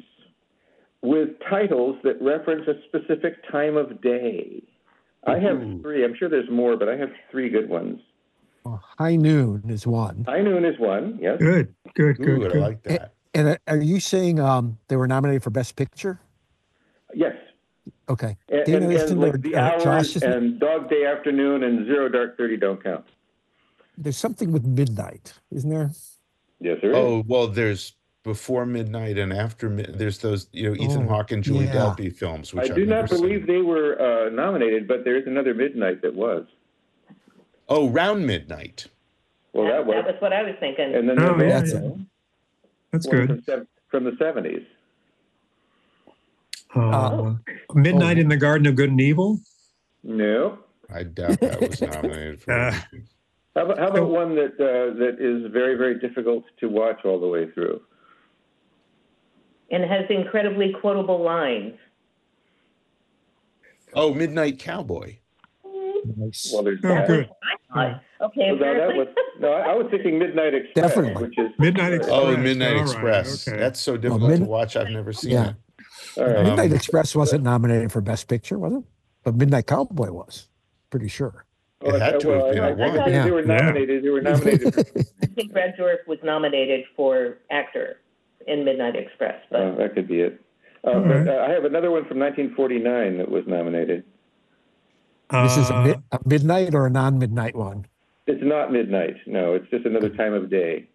with titles that reference a specific time of day. I have Ooh. three. I'm sure there's more, but I have three good ones. Oh, High Noon is one. High Noon is one, yes. Good, good, good, Ooh, I good. like that. And uh, are you saying um, they were nominated for Best Picture? Yes. Okay. And, Dana and, Easton and like or, The uh, Hours Josh, isn't- and Dog Day Afternoon and Zero Dark Thirty don't count. There's something with midnight, isn't there? Yes, there is. Oh, well, there's Before Midnight and After Mid. There's those, you know, Ethan Oh, Hawke and Julie yeah. Delpy films, which I I've do never not believe seen. they were uh, nominated, but there is another Midnight that was. Oh, Round Midnight. Well, that, that, was. that was what I was thinking. And then Oh, there's yeah, also yeah. That's one good. From, sev- from the seventies. Uh, Midnight oh. in the Garden of Good and Evil. No. I doubt that was nominated for. Uh, anything. How about, how about one that uh, that is very, very difficult to watch all the way through? And has incredibly quotable lines. Oh, Midnight Cowboy. Nice. Well, there's Oh, that. good. I thought, okay, Well, now that apparently. was, no, I, I was thinking Midnight Express, Definitely. which is Midnight Express. Oh, Express, Midnight all right, Express. okay. That's so difficult Mid- to watch. I've never seen Yeah. it. All right. Um, Midnight Express wasn't nominated for Best Picture, was it? But Midnight Cowboy was, pretty sure. It had to have well, been. I, It I, won. think Yeah. they were Yeah. nominated. They were nominated. For, I think Redsdorf was nominated for actor in Midnight Express, but uh, that could be it. Uh, All but right. uh, I have another one from nineteen forty-nine that was nominated. This is a, Uh, mid, a midnight or a non-midnight one. It's not midnight. No, it's just another time of day.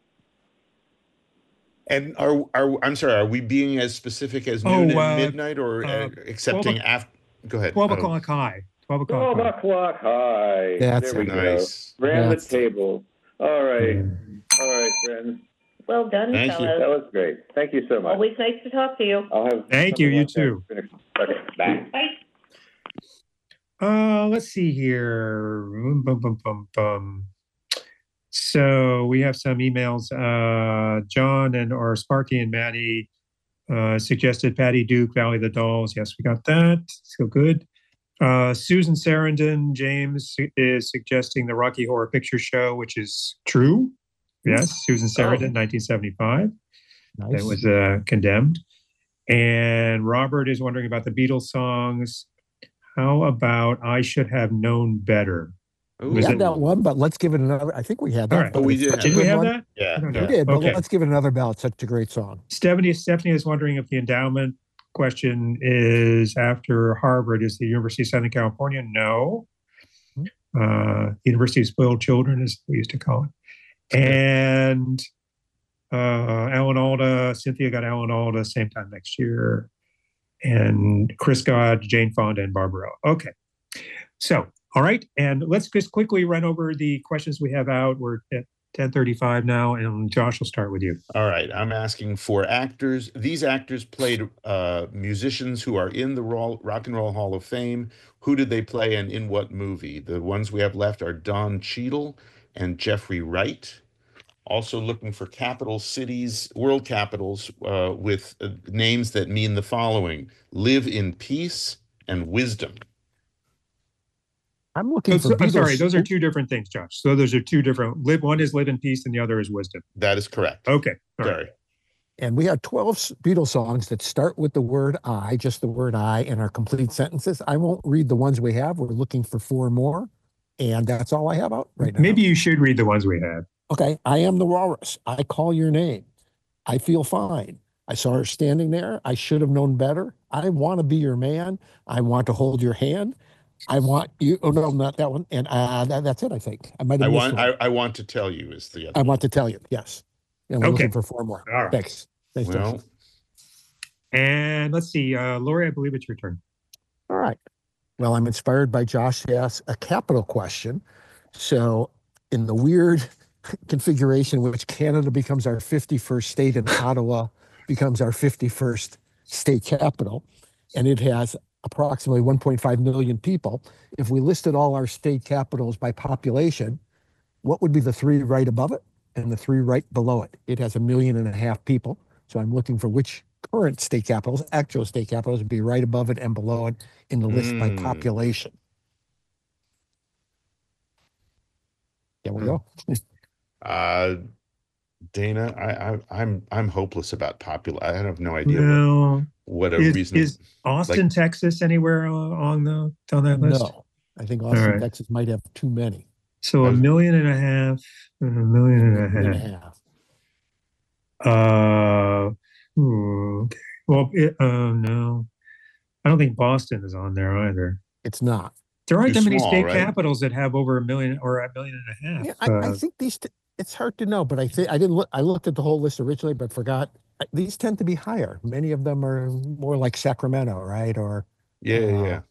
And are are I'm sorry, are we being as specific as Oh, noon and uh, midnight, or uh, uh, accepting twelve after? Go ahead. twelve I don't- o'clock high. Twelve o'clock Twelve high. o'clock high. That's there we nice. go. Ran That's- the table. All right. Mm. All right, friends. well done, Thank you. That fellows. was great. Thank you so much. Always nice to talk to you. I'll have. Thank you, something you like that too. finished. Okay. Bye. Bye. Uh, let's see here. Bum, bum, bum, bum, bum. So we have some emails. Uh, John and or Sparky and Maddie uh, suggested Patty Duke, Valley of the Dolls. Yes, we got that. So good. Uh, Susan Sarandon, James is suggesting the Rocky Horror Picture Show, which is true. Yes, Susan Sarandon, nineteen seventy-five. Nice. That was uh, condemned. And Robert is wondering about the Beatles songs. How about I Should Have Known Better? Ooh. we Was had it- that one, but let's give it another. I think we had that. All right. but Oh, we it's did such a have Did we good have one. that? Yeah. I don't yeah. know. We did, but Okay. let's give it another bell. It's such a great song. Stephanie, Stephanie is wondering if the endowment question is after Harvard. Is the University of Southern California? No. Uh, University of Spoiled Children, as we used to call it. And uh, Alan Alda, Cynthia got Alan Alda same time next year. And Chris got Jane Fonda and Barbarella. Okay. So, all right. And let's just quickly run over the questions we have out. We're at ten thirty-five now, and Josh will start with you. All right. I'm asking for actors. These actors played uh, musicians who are in the Rock and Roll Hall of Fame. Who did they play and in what movie? The ones we have left are Don Cheadle and Jeffrey Wright. Also looking for capital cities, world capitals uh, with uh, names that mean the following: live in peace and wisdom. I'm looking so, for I'm sorry, those are two different things, Josh. So those are two different. Live, one is live in peace and the other is wisdom. That is correct. Okay. All Sorry. Right. And we have twelve Beatles songs that start with the word I, just the word I, in our complete sentences. I won't read the ones we have. We're looking for four more. And that's all I have out right now. Maybe you should read the ones we have. Okay. I am the walrus. I call your name. I feel fine. I saw her standing there. I should have known better. I want to be your man. I want to hold your hand. I want you. Oh, no, not that one. And uh, that, that's it, I think. I might have I missed want, one. I, I want to tell you is the other I want to tell you. Yes. And we're Okay. looking for four more. All right. Thanks. Thanks, Well, Josh. And let's see, uh, Lori, I believe it's your turn. All right. Well, I'm inspired by Josh to ask a capital question. So in the weird configuration in which Canada becomes our fifty-first state and Ottawa becomes our fifty-first state capital, and it has approximately one point five million people, if we listed all our state capitals by population, what would be the three right above it and the three right below it? It has a million and a half people. So I'm looking for which current state capitals, actual state capitals, would be right above it and below it in the list by Mm. population. There we go. uh, Dana, I, I, I'm I'm hopeless about popular. I have no idea No. what, what a Is, reason. is Austin, like- Texas, anywhere on on the on that list? No, I think Austin, right. Texas might have too many. So a million and a half, and a million and a Million half. and a half. Uh, hmm, okay. Well, it, uh, no, I don't think Boston is on there either. It's not. There aren't Too that many small, state right? capitals that have over a million or a million and a half. Yeah, I, I Uh, think these. T- it's hard to know, but I think I didn't look. I looked at the whole list originally, but forgot. I- These tend to be higher. Many of them are more like Sacramento, right? Or Yeah, uh, yeah.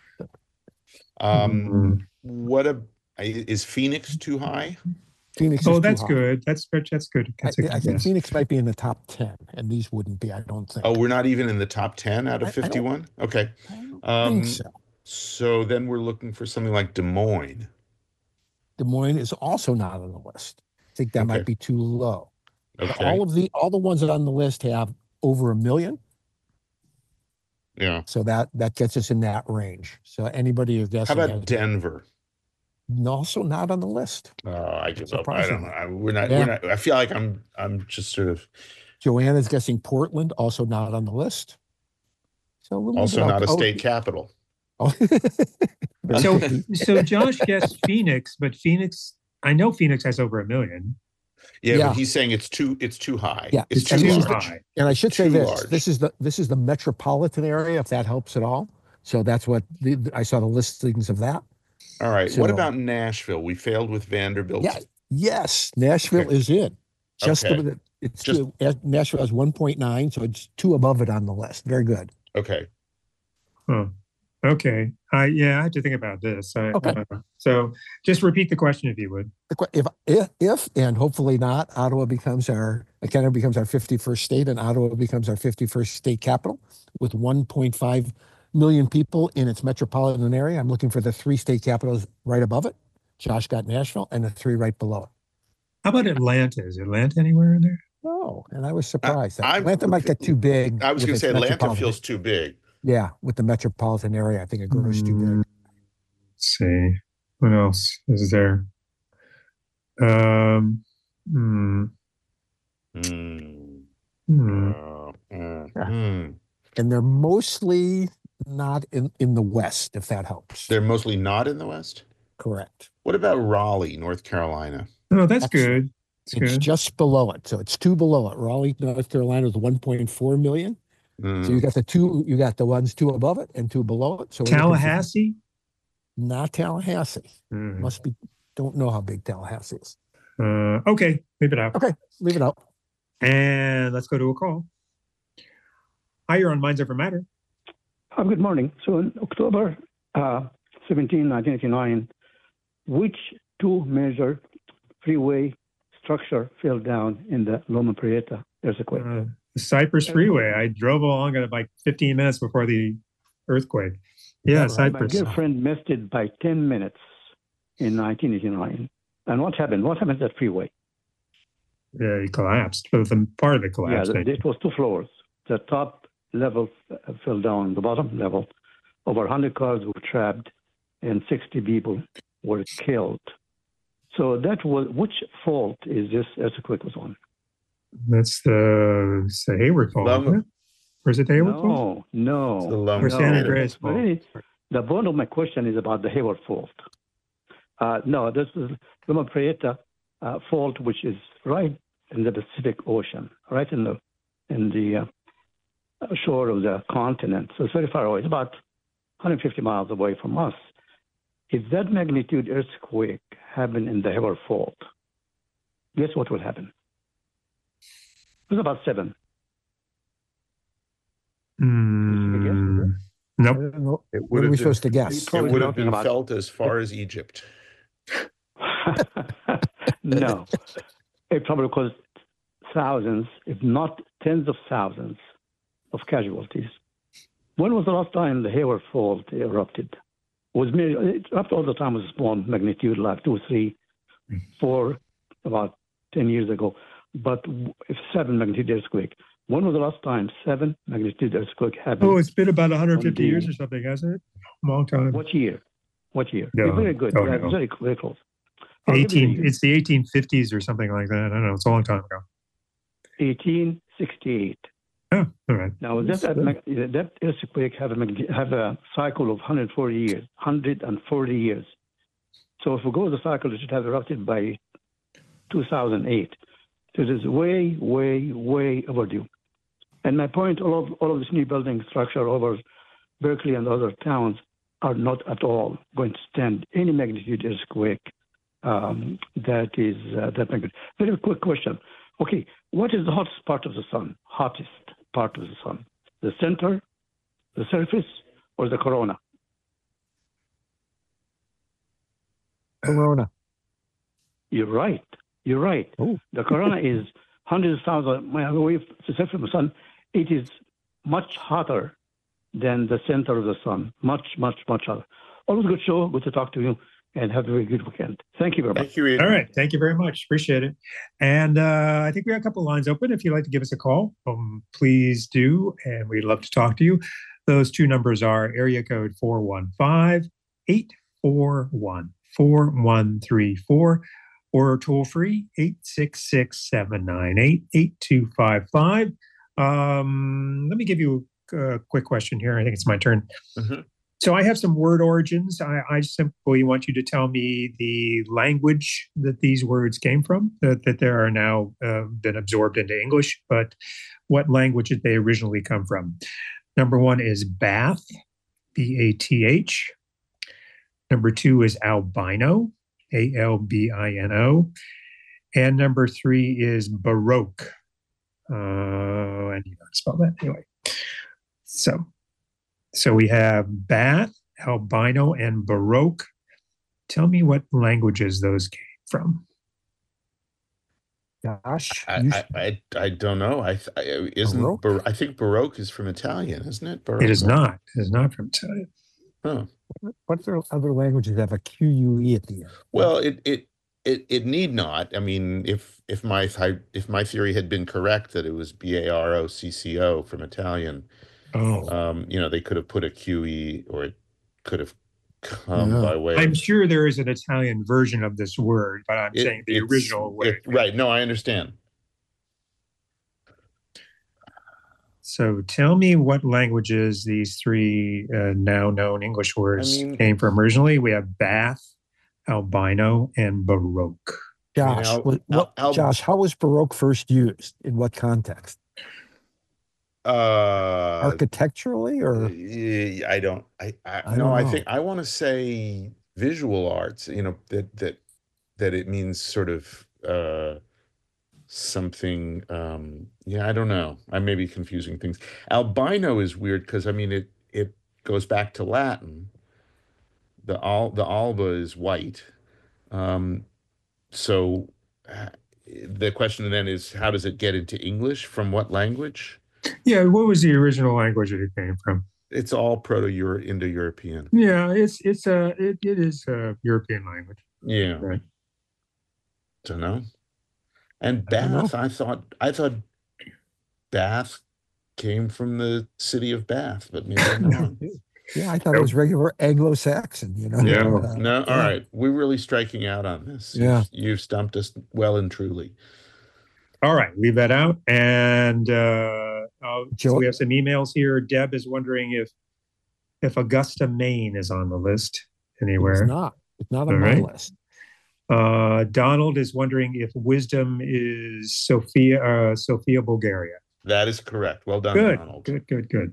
Um, mm. what a is Phoenix too high? Phoenix. Oh, is too that's high. good. That's that's good. I, That's a good I think guess. Phoenix might be in the top ten, and these wouldn't be. I don't think. Oh, we're not even in the top ten out I- I of don't- fifty-one. Okay, I don't um, think so. so then we're looking for something like Des Moines. Des Moines is also not on the list. I think that Okay. might be too low. But Okay, all of the all the ones that are on the list have over a million, yeah. so that that gets us in that range. So anybody who's How guessing about has- Denver? also not on the list. Oh, I give up. I don't know. Surprisingly. I, we're not. Yeah. We're not. I feel like I'm. I'm just sort of Joanna's guessing Portland, also not on the list. So we'll leave also it out. not a Oh, state capital. oh. Very So good. so Josh guessed Phoenix, but Phoenix, I know Phoenix has over a million. Yeah, Yeah. but he's saying it's too. It's too high. Yeah, it's It's too and too this is the- large. high. And I should say Too this: large. this is the this is the metropolitan area, if that helps at all. So that's what the, I saw the listings of that. All right. What So- about Nashville? We failed with Vanderbilt. Yeah. Yes, Nashville Okay. is in. Just Okay. the, it's Just- two, uh, Nashville has one point nine, so it's two above it on the list. Very good. Okay. Huh. Okay. I yeah, I have to think about this. I, Okay. uh, so just repeat the question if you would. The que- If, if, if, and hopefully not, Ottawa becomes our, Canada becomes our fifty-first state, and Ottawa becomes our fifty-first state capital with one point five million people in its metropolitan area. I'm looking for the three state capitals right above it. Josh got Nashville, and the three right below it. How about Atlanta? Is Atlanta anywhere in there? Oh, and I was surprised. I- Atlanta might get too big. I was with going to its say Atlanta metropolitan- feels too big. Yeah, with the metropolitan area, I think it grows too Mm, big. Let's see. What else is there? Um, hmm, Hmm. hmm. Uh, mm, Yeah. mm. And they're mostly not in, in the West, if that helps. They're mostly not in the West. Correct. What about Raleigh, North Carolina? Oh, that's That's- good. That's It's good. just below it. So it's two below it. Raleigh, North Carolina is one point four million. So Mm. you got the two, you got the ones two above it and two below it. So we're looking for- Tallahassee? Not Tallahassee. Hmm. Must be, don't know how big Tallahassee is. Uh, okay, leave it out. Okay, leave it out. And let's go to a call. Hi, you're on Minds Over Matter. Uh, good morning. So in October uh, seventeenth, nineteen eighty-nine, which two major freeway structure fell down in the Loma Prieta earthquake? Uh, the Cypress Freeway. I drove along it like fifteen minutes before the earthquake. Yeah, right? My Cypress. dear friend missed it by ten minutes in nineteen eighty-nine. And what happened? What happened to that freeway? Yeah, it collapsed. But the part of it collapsed. Yeah, it was two floors. The top level f- fell down. The bottom level, over one hundred cars were trapped, and sixty people were killed. So that was, which fault is this earthquake was on? That's the, it's the Hayward fault, Loma- isn't it? Or is it the Hayward fault? No, It's the no. Loma Or San no. Andreas But fault? really, the point of my question is about the Hayward fault. Uh, no, this is Loma Prieta uh, fault, which is right in the Pacific Ocean, right in the in the uh, shore of the continent. So it's very far away. It's about one hundred fifty miles away from us. If that magnitude earthquake happened in the Hayward fault, guess what will happen? It was about seven. Mm, I nope. don't know. It What would are have we been, supposed to guess? it Probably would have talking been about- felt as far as Egypt. No. It probably caused thousands, if not tens of thousands, of casualties. When was the last time the Hayward Fault erupted? It was merely, it erupted all the time with small magnitude, like two, three, four, about ten years ago. But if seven magnitude earthquake, when was the last time seven magnitude earthquake happened? Oh, it's been about one hundred fifty On the- years or something, hasn't it? Long time. What year? What year? No. Very good. Oh, Yeah, no. very, very close. I'll give you the eighteen. year. It's the eighteen fifties or something like that. I don't know. It's a long time ago. eighteen sixty-eight. Oh, all right. Now that that, mag- that earthquake have a mag- have a cycle of one hundred forty years, one hundred forty years. So if we go the cycle, it should have erupted by two thousand eight. So it is way, way, way overdue. And my point, all of all of this new building structure over Berkeley and other towns are not at all going to stand any magnitude earthquake um, that is uh, that magnitude. Very quick question. Okay, what is the hottest part of the sun? Hottest part of the sun? The center, the surface, or the corona? Corona. You're right. You're right. Oh. The corona is hundreds of thousands of miles away from the surface of the sun. It is much hotter than the center of the sun. Much, much, much hotter. Always good show. Good to talk to you, and have a very good weekend. Thank you very much. Thank you, Ian. All right. Thank you very much. Appreciate it. And uh, I think we have a couple of lines open. If you'd like to give us a call, um, please do. And we'd love to talk to you. Those two numbers are area code four one five, eight four one, four one three four or toll free eight six six, seven nine eight, eight two five five. Um, let me give you a quick question here. I think it's my turn. Mhm. So I have some word origins. I, I simply want you to tell me the language that these words came from, that, that they are now uh, been absorbed into English, but what language did they originally come from? Number one is Bath, B A T H. Number two is albino, A L B I N O. And number three is Baroque. Uh, I need to spell that anyway. So, so we have Bath, albino, and Baroque. Tell me what languages those came from. Gosh, I, you I, I, I don't know. I, th- I isn't. Baroque? Bar- I think Baroque is from Italian, isn't it? Baroque. It is not. It is not from Italian. Oh. what other other languages have a Q U E at the end? Well, it it it it need not. I mean, if if my th- if my theory had been correct that it was B A R O C C O from Italian, Oh, um, you know, they could have put a Q E, or it could have come Yeah. by way. I'm of- sure there is an Italian version of this word, but I'm it- saying the it's- original way. it- right? No, I understand. So tell me what languages these three uh, now known English words mean- came from originally. We have Bath, albino, and Baroque. Josh, Al- what, what, Al- Josh, how was Baroque first used? In what context? Uh, Architecturally, or y- I don't. I, I, I no. don't I know. think I want to say visual arts. You know that that that it means sort of uh, something. Um, yeah, I don't know. I may be confusing things. Albino is weird because I mean it. It goes back to Latin. The al the alba is white. Um, so uh, the question then is, how does it get into English? From what language? Yeah, what was the original language that it came from? It's all Proto-Euro Indo-European. Yeah, it's it's a it, it is a European language. Yeah. Right. Don't know. And I don't know. Bath, I thought I thought Bath came from the city of Bath, but maybe I'm wrong. Yeah, I thought it was regular Anglo-Saxon, you know. Yeah. Uh, No, all yeah. right. We're really striking out on this. Yeah. You've, you've stumped us well and truly. All right, leave that out. And uh, uh, so Joe- we have some emails here. Deb is wondering if if Augusta, Maine is on the list anywhere. It's not. It's not on All my right. list. Uh, Donald is wondering if Wisdom is Sofia, uh, Sofia, Bulgaria. That is correct. Well done, Good, Donald. good, good, good.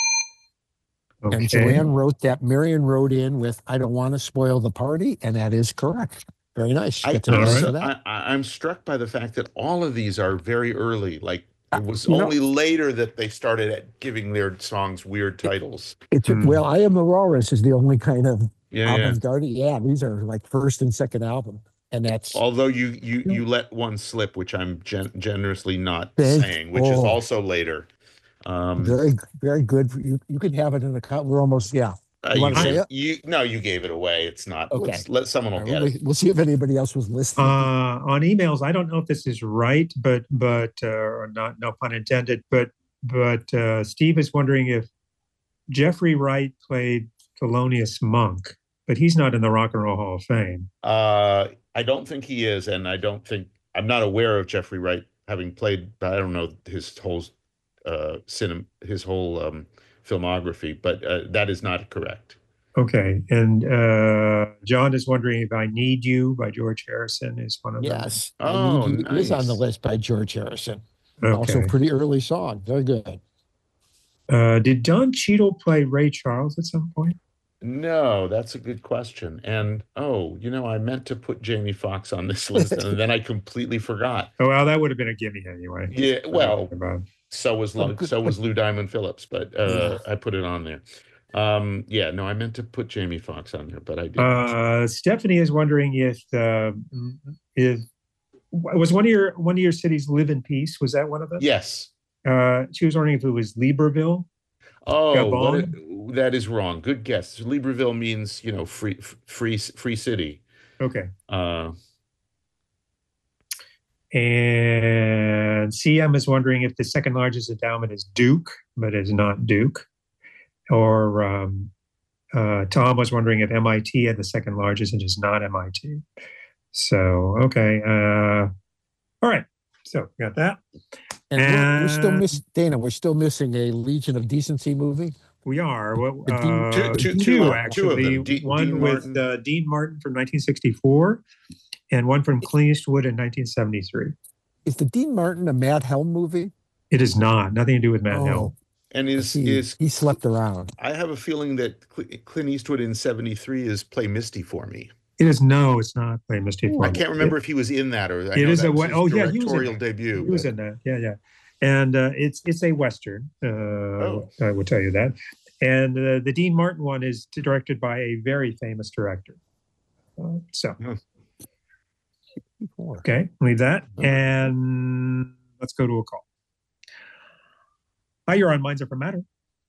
Okay. And Joanne wrote that. Marion wrote in with, I don't want to spoil the party. And that is correct. Very nice. I, Get to All listen right. to that. I, I, I'm struck by the fact that all of these are very early. Like it was Uh, you know- only later that they started at giving their songs weird titles. It's, Hmm. Well, I Am the Walrus is the only kind of Yeah, yeah. avant-garde. Yeah, these are like first and second album. And that's Although you you you let one slip, which I'm gen- generously not Thank- saying, which is oh. also later. Um, very, very good. You you could have it in the cut. We're almost, yeah. uh, you you, wanna say gave- it? you no, you gave it away. It's not. Okay. Let's, let someone will All get right, it. we'll see if anybody else was listening. Uh, on emails, I don't know if this is right, but but uh, or not, no pun intended. But but uh, Steve is wondering if Jeffrey Wright played Thelonious Monk, but he's not in the Rock and Roll Hall of Fame. Uh, I don't think he is, and I don't think I'm not aware of Jeffrey Wright having played. I don't know his whole uh, cinema, his whole um, filmography, but uh, that is not correct. Okay, and uh, John is wondering if "I Need You" by George Harrison is one of them. Yes. Oh, I Need You is on the nice. list by George Harrison. Also, Okay. pretty early song. Very good. Uh, did Don Cheadle play Ray Charles at some point? No, that's a good question. And oh, you know, I meant to put Jamie Foxx on this list, and then I completely forgot. Oh well, that would have been a gimme anyway. Yeah, well, About- so was Oh, Lou, good. so was Lou Diamond Phillips, but uh, Yeah. I put it on there. Um, yeah, no, I meant to put Jamie Foxx on there, but I didn't. Uh, Stephanie is wondering if uh, if was one of your one of your cities Live in Peace? Was that one of them? Yes. Uh, she was wondering if it was Libreville. Oh, what Gabon? it- that is wrong. Good guess. Libreville means, you know, free, free, free city. Okay. Uh, And C M is wondering if the second largest endowment is Duke, but it's not Duke. Or um, uh, Tom was wondering if M I T had the second largest and is not M I T. So, okay. Uh, all right. So, got that. And we're, we're still And- miss Dana. We're still missing a Legion of Decency movie. We are. Well, The Dean- uh, Two- two- two, two of- two of actually. them. De- one Dean with Martin. uh, Dean Martin from nineteen sixty-four and one from Clint Eastwood in nineteen seventy-three. Is the Dean Martin a Mad Helm movie? It is not. Nothing to do with Matt Oh, Hill. and is he, is he slept around. I have a feeling that Cl- Clint Eastwood in seventy-three is Play Misty for Me. It is no, it's not Play Misty. I for Me. can't remember if he was in that or I It know is that a was we- his oh, yeah, he was in directorial that. debut. He was but- in that. Yeah, yeah. And uh, it's it's a Western. Uh, Oh. I will tell you that. And uh, the Dean Martin one is directed by a very famous director. Uh, so, okay, leave that. And let's go to a call. Hi, you're on Minds Over Matter.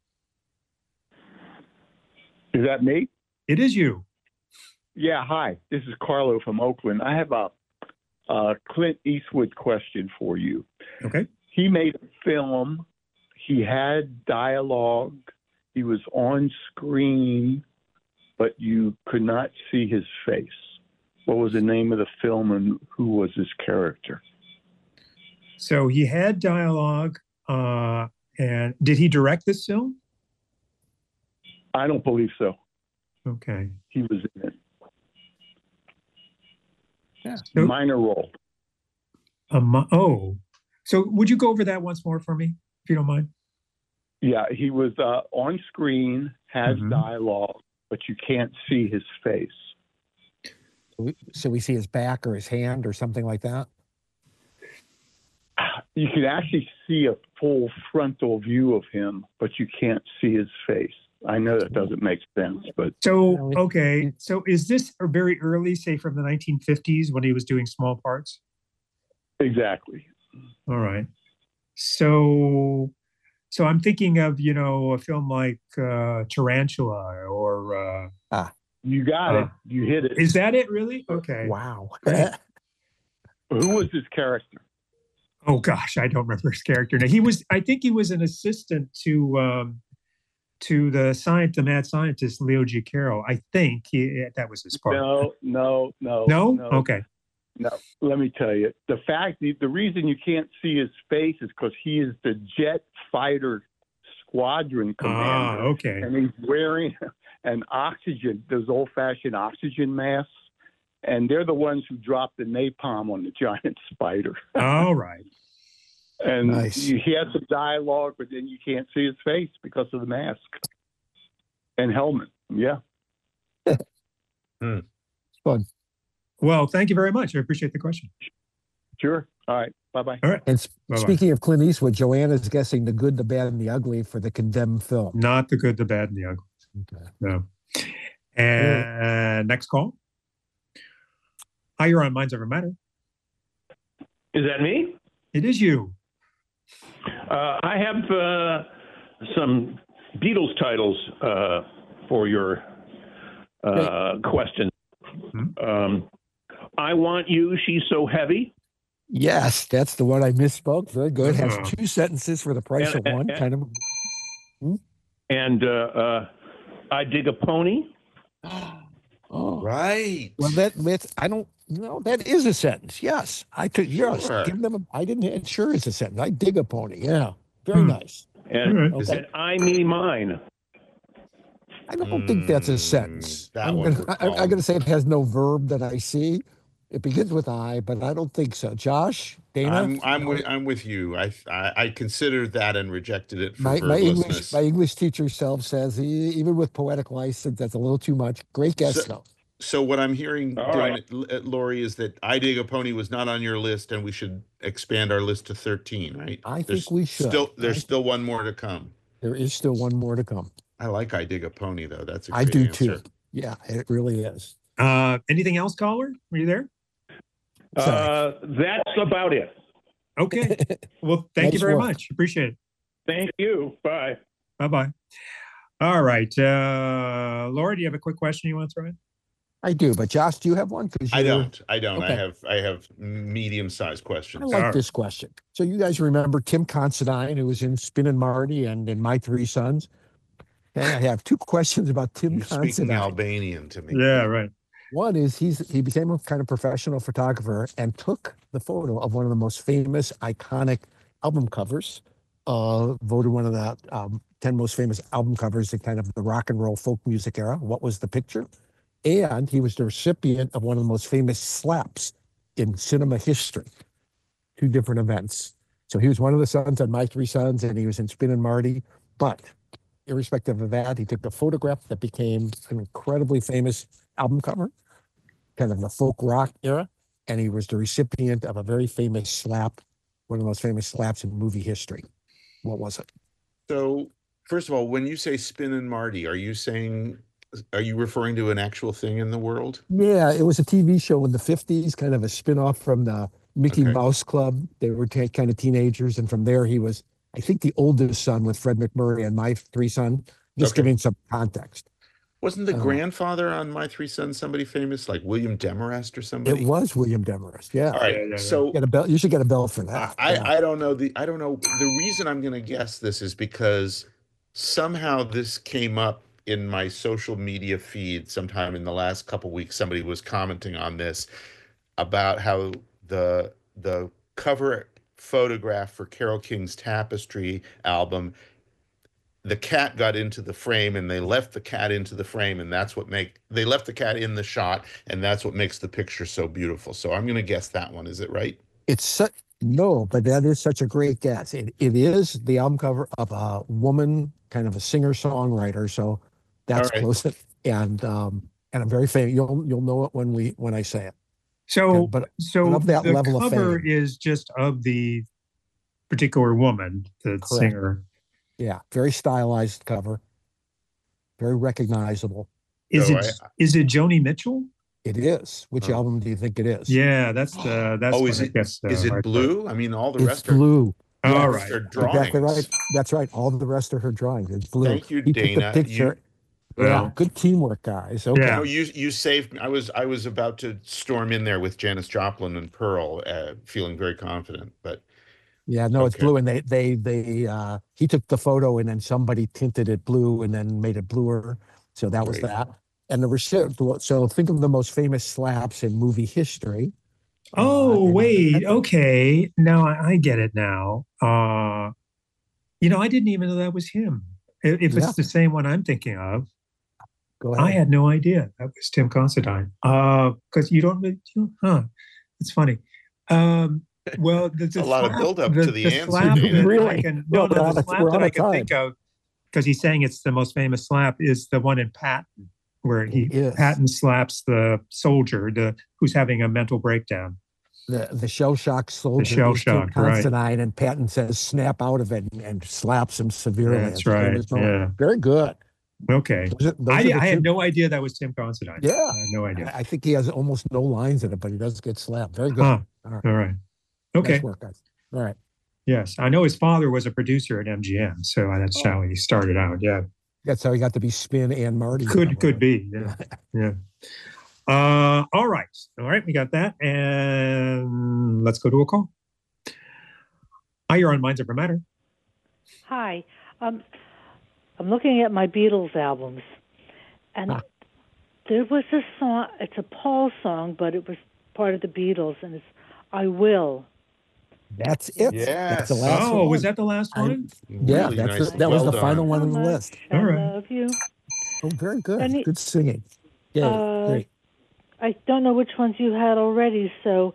Is that me? It is you. Yeah, hi. This is Carlo from Oakland. I have a, a Clint Eastwood question for you. Okay. He made a film. He had dialogue. He was on screen, but you could not see his face. What was the name of the film and who was his character? So he had dialogue. Uh, and did he direct this film? I don't believe so. Okay. He was in it. Yeah. So- Minor role. Um, oh, so would you go over that once more for me, if you don't mind? Yeah, he was uh, on screen, has Mhm. dialogue, but you can't see his face. So we see his back or his hand or something like that. You can actually see a full frontal view of him, but you can't see his face. I know that doesn't make sense, but So, No, it- okay. So is this very early, say from the nineteen fifties when he was doing small parts? Exactly. All right. So, so I'm thinking of, you know, a film like uh, Tarantula or. Uh, ah, you got uh, it. You hit it. Is that it, really? Okay. Wow. Who was his character? Oh gosh, I don't remember his character. Now he was, I think he was an assistant to um, to the science, the mad scientist Leo G. Carroll. I think he, that was his part. No, no, no, no, no. Okay. No, let me tell you. The fact, the, the reason you can't see his face is because he is the jet fighter squadron commander. Ah, okay. And he's wearing an oxygen, those old-fashioned oxygen masks, and they're the ones who dropped the napalm on the giant spider. All right. And Nice. he has some dialogue, but then you can't see his face because of the mask and helmet. Yeah. Hmm. Fun. Well, thank you very much. I appreciate the question. Sure. All right. Bye-bye. All right. And sp- Bye-bye. speaking of Clint Eastwood, Joanna's guessing The Good, the Bad, and the Ugly for the Condemned film. Not the good, the bad, and the ugly. Okay. No. And next call. Hi, you're on Minds Over Matter. Is that me? It is you. Uh, I have uh, some Beatles titles uh, for your uh, question. Hmm? Um, I Want You, She's So Heavy. Yes, that's the one I misspoke. Very good. Has Oh. two sentences for the price And- of one. and- Kind of. And uh, uh, I Dig a Pony. Oh, Right. well, that that's I don't. You know, that is a sentence. Yes, I could. Yes, Sure. give them. A, I didn't. It sure is a sentence. I dig a pony. Yeah, very Hmm. nice. And, All right. Is and I Me Mine. I don't think that's a Mm, sentence. that I'm one gonna, we're I, I'm calling. going to say it has no verb that I see. It begins with I, but I don't think so. Josh, Dana, I'm I'm with I'm with you. I I, I considered that and rejected it for my, my English verblessness. my English teacher self says e- even with poetic license, that's a little too much. Great guess So- though. So what I'm hearing, All Dana, right. L- uh, Lori, is that I Dig a Pony was not on your list, and we should expand our list to thirteen, right? I There's think we should. Still, there's I- still one more to come. There is still one more to come. I like I Dig a Pony though. That's a I great do answer. too. Yeah, it really is. Uh, anything else, caller? Were you there? Sorry. Uh, that's about it. Okay. Well, thank you Nice very work. much. Appreciate it. Thank you. Bye. Bye-bye. All right. Uh, Laura, do you have a quick question you want to throw in? I do, but Josh, do you have one? 'Cause I you're- don't. I don't. I Okay. have I have medium-sized I questions. like Alright. this question. So you guys remember Tim Considine, who was in Spin and Marty and in My Three Sons? Okay, I have two questions about Tim You're speaking Considine. Albanian to me. Yeah, right. One is he's he became a kind of professional photographer and took the photo of one of the most famous, iconic album covers. Uh, voted one of the um, ten most famous album covers in kind of the rock and roll folk music era. What was the picture? And he was the recipient of one of the most famous slaps in cinema history. Two different events. So he was one of the sons on My Three Sons, and he was in Spin and Marty. But irrespective of that, he took a photograph that became an incredibly famous album cover, kind of the folk rock era, and he was the recipient of a very famous slap, one of the most famous slaps in movie history. What was it? So first of all, when you say Spin and Marty, are you saying are you referring to an actual thing in the world? Yeah, it was a T V show in the fifties, kind of a spin-off from the Mickey Okay. Mouse Club. They were t- kind of teenagers, and from there he was, I think, the oldest son with Fred McMurray and My Three Sons, just Okay. giving some context. Wasn't the Oh. grandfather on My Three Sons somebody famous, like William Demarest or somebody? It was William Demarest, yeah. All right. Yeah, yeah, yeah. So Get a bell. You should get a bell for that. I, yeah. I don't know the I don't know the reason I'm going to guess this is because somehow this came up in my social media feed sometime in the last couple weeks. Somebody was commenting on this about how the the cover photograph for Carole King's Tapestry album, the cat got into the frame and they left the cat into the frame, and that's what make they left the cat in the shot, and that's what makes the picture so beautiful. So I'm going to guess that one. Is it right? It's such no, but that is such a great guess. It, it is the album cover of a woman, kind of a singer songwriter. So that's All right. close. And um, and I'm very famous. You'll you'll know it when we when I say it. So, Yeah, but so of that the level of cover fame. is just of the particular woman, the singer. Yeah, very stylized cover, very recognizable. Is So it I- is it Joni Mitchell? It is. Which Oh. album do you think it is? Yeah, that's the that's Oh, what is I it guess, uh, is it hard part. blue? I mean, all the It's rest are blue. All Yeah, right. are drawings. Exactly right. That's right. All the rest of her drawings. It's blue. Thank you, He took the Dana. picture. You, Yeah, Well, good teamwork, guys. Okay. Yeah. no, you you saved me. I was I was about to storm in there with Janis Joplin and Pearl, uh, feeling very confident, but Yeah, no, it's Okay. blue, and they they they uh he took the photo, and then somebody tinted it blue, and then made it bluer. So that was Great. that. And the reci- so think of the most famous slaps in movie history. Oh, Uh, and- wait. Okay. Now I, I get it now. Uh, you know, I didn't even know that was him. If, if Yeah. it's the same one I'm thinking of, Go ahead. I had no idea that was Tim Considine. Uh, because you don't, you don't, huh? It's funny. Um, well, the, the A lot of slap- buildup to the answer, slap Dana. that I Really? can, No, no, no, we're the out of- slap we're that out I of can think of, because he's saying it's the most famous slap, is the one in Patton, where he It is. Patton slaps the soldier, the who's having a mental breakdown. the the shell shock soldier, shell is Tim shock, right. Considine, and Patton says, "Snap out of it," and, and slaps him severely. That's It's a right. famous moment. Yeah. Very good. Okay. Those are- those I, are di- the I had two- no idea that was Tim Considine. Yeah. I had no idea. I I think he has almost no lines in it, but he does get slapped. Very good. Huh. All right. All right. Okay. Nice work, guys. All right. Yes. I know his father was a producer at M G M, so that's how he started out. Yeah. That's how he got to be Spin and Marty. Could could be. Yeah. Yeah. Uh, all right. All right. We got that. And let's go to a call. Hi, you're on Minds Over Matter. Hi. Um, I'm looking at my Beatles albums, and Ah. there was a song, it's a Paul song, but it was part of the Beatles, and it's I Will. That's it. Yes. That's the last Oh, one. was that the last I- one? Yeah, Really that's nice. the, that was Well the done. final one on the So list. much I All right. love you. Oh, very good. Any- Good singing. Yeah, Uh, great. I don't know which ones you had already, so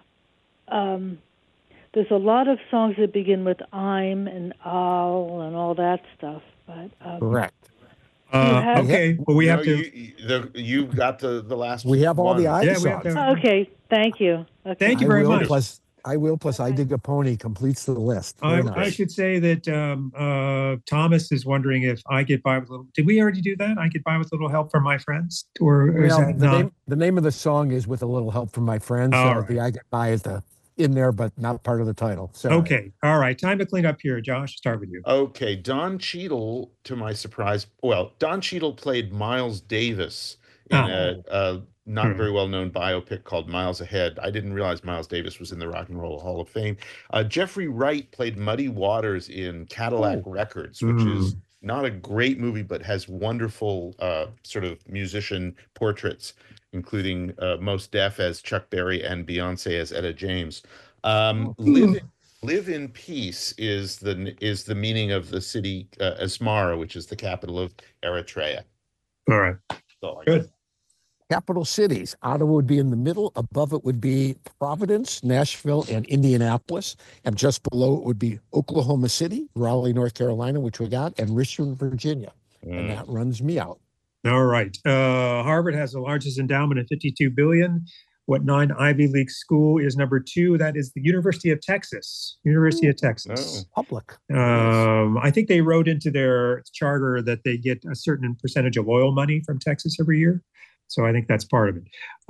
um, there's a lot of songs that begin with I'm and I'll and all that stuff. But um, Correct. Uh, have- okay. Well, we No, have to. You, you- the, you got the, the last We have all one. the I Yeah, we songs. have to- okay, thank you. Okay. Thank you I very will much. Plus, I will plus I dig a pony completes the list. I, Very I nice. should say that um, uh, Thomas is wondering if I get by with a little. Did we already do that? I get by with a little help from my friends, or is Well, that the not? name the name of the song is "With a Little Help from My Friends." All So right. the I get by is the in there, but not part of the title. So Okay, all right. Time to clean up here, Josh. Start with you. Okay, Don Cheadle, to my surprise, well, Don Cheadle played Miles Davis in Oh. a, a not Hmm. very well known biopic called Miles Ahead. I didn't realize Miles Davis was in the Rock and Roll Hall of Fame. Uh, Jeffrey Wright played Muddy Waters in Cadillac Records, which is not a great movie, but has wonderful uh, sort of musician portraits, including uh, Mos Def as Chuck Berry and Beyonce as Etta James. Um, live, live in peace is the is the meaning of the city uh, Asmara, which is the capital of Eritrea. All right. So I Good. guess- capital cities. Ottawa would be in the middle. Above it would be Providence, Nashville, and Indianapolis. And just below it would be Oklahoma City, Raleigh, North Carolina, which we got, and Richmond, Virginia. And Mm. that runs me out. All right. Uh, Harvard has the largest endowment at fifty-two billion dollars. What non Ivy League school is number two? That is the University of Texas. University of Texas. Public. Um, I think they wrote into their charter that they get a certain percentage of oil money from Texas every year. So I think that's part of it.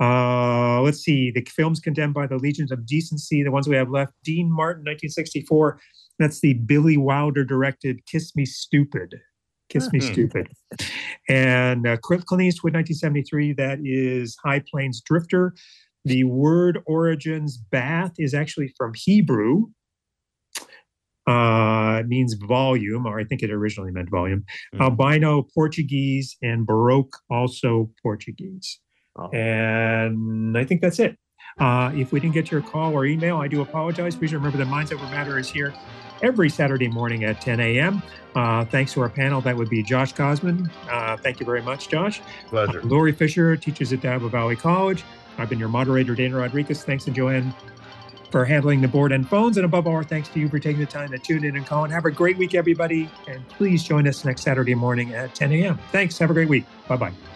Uh, let's see. The films condemned by the Legions of Decency, the ones we have left. Dean Martin, nineteen sixty-four. That's the Billy Wilder directed Kiss Me Stupid. Kiss Me Hmm. Stupid. And uh, Clint Eastwood, nineteen seventy-three. That is High Plains Drifter. The word origins bath is actually from Hebrew. Uh, it means volume, or I think it originally meant volume. Mhm. Albino, Portuguese, and Baroque, also Portuguese. Oh. And I think that's it. Uh, if we didn't get your call or email, I do apologize. Please remember that Minds Over Matter is here every Saturday morning at ten a.m. Uh, thanks to our panel. That would be Josh Cosman. Uh, thank you very much, Josh. Pleasure. Lori Fisher teaches at Dabo Valley College. I've been your moderator, Dana Rodriguez. Thanks to Joanne for handling the board and phones. And above all, our thanks to you for taking the time to tune in and call. And have a great week, everybody. And please join us next Saturday morning at ten a.m. Thanks. Have a great week. Bye-bye.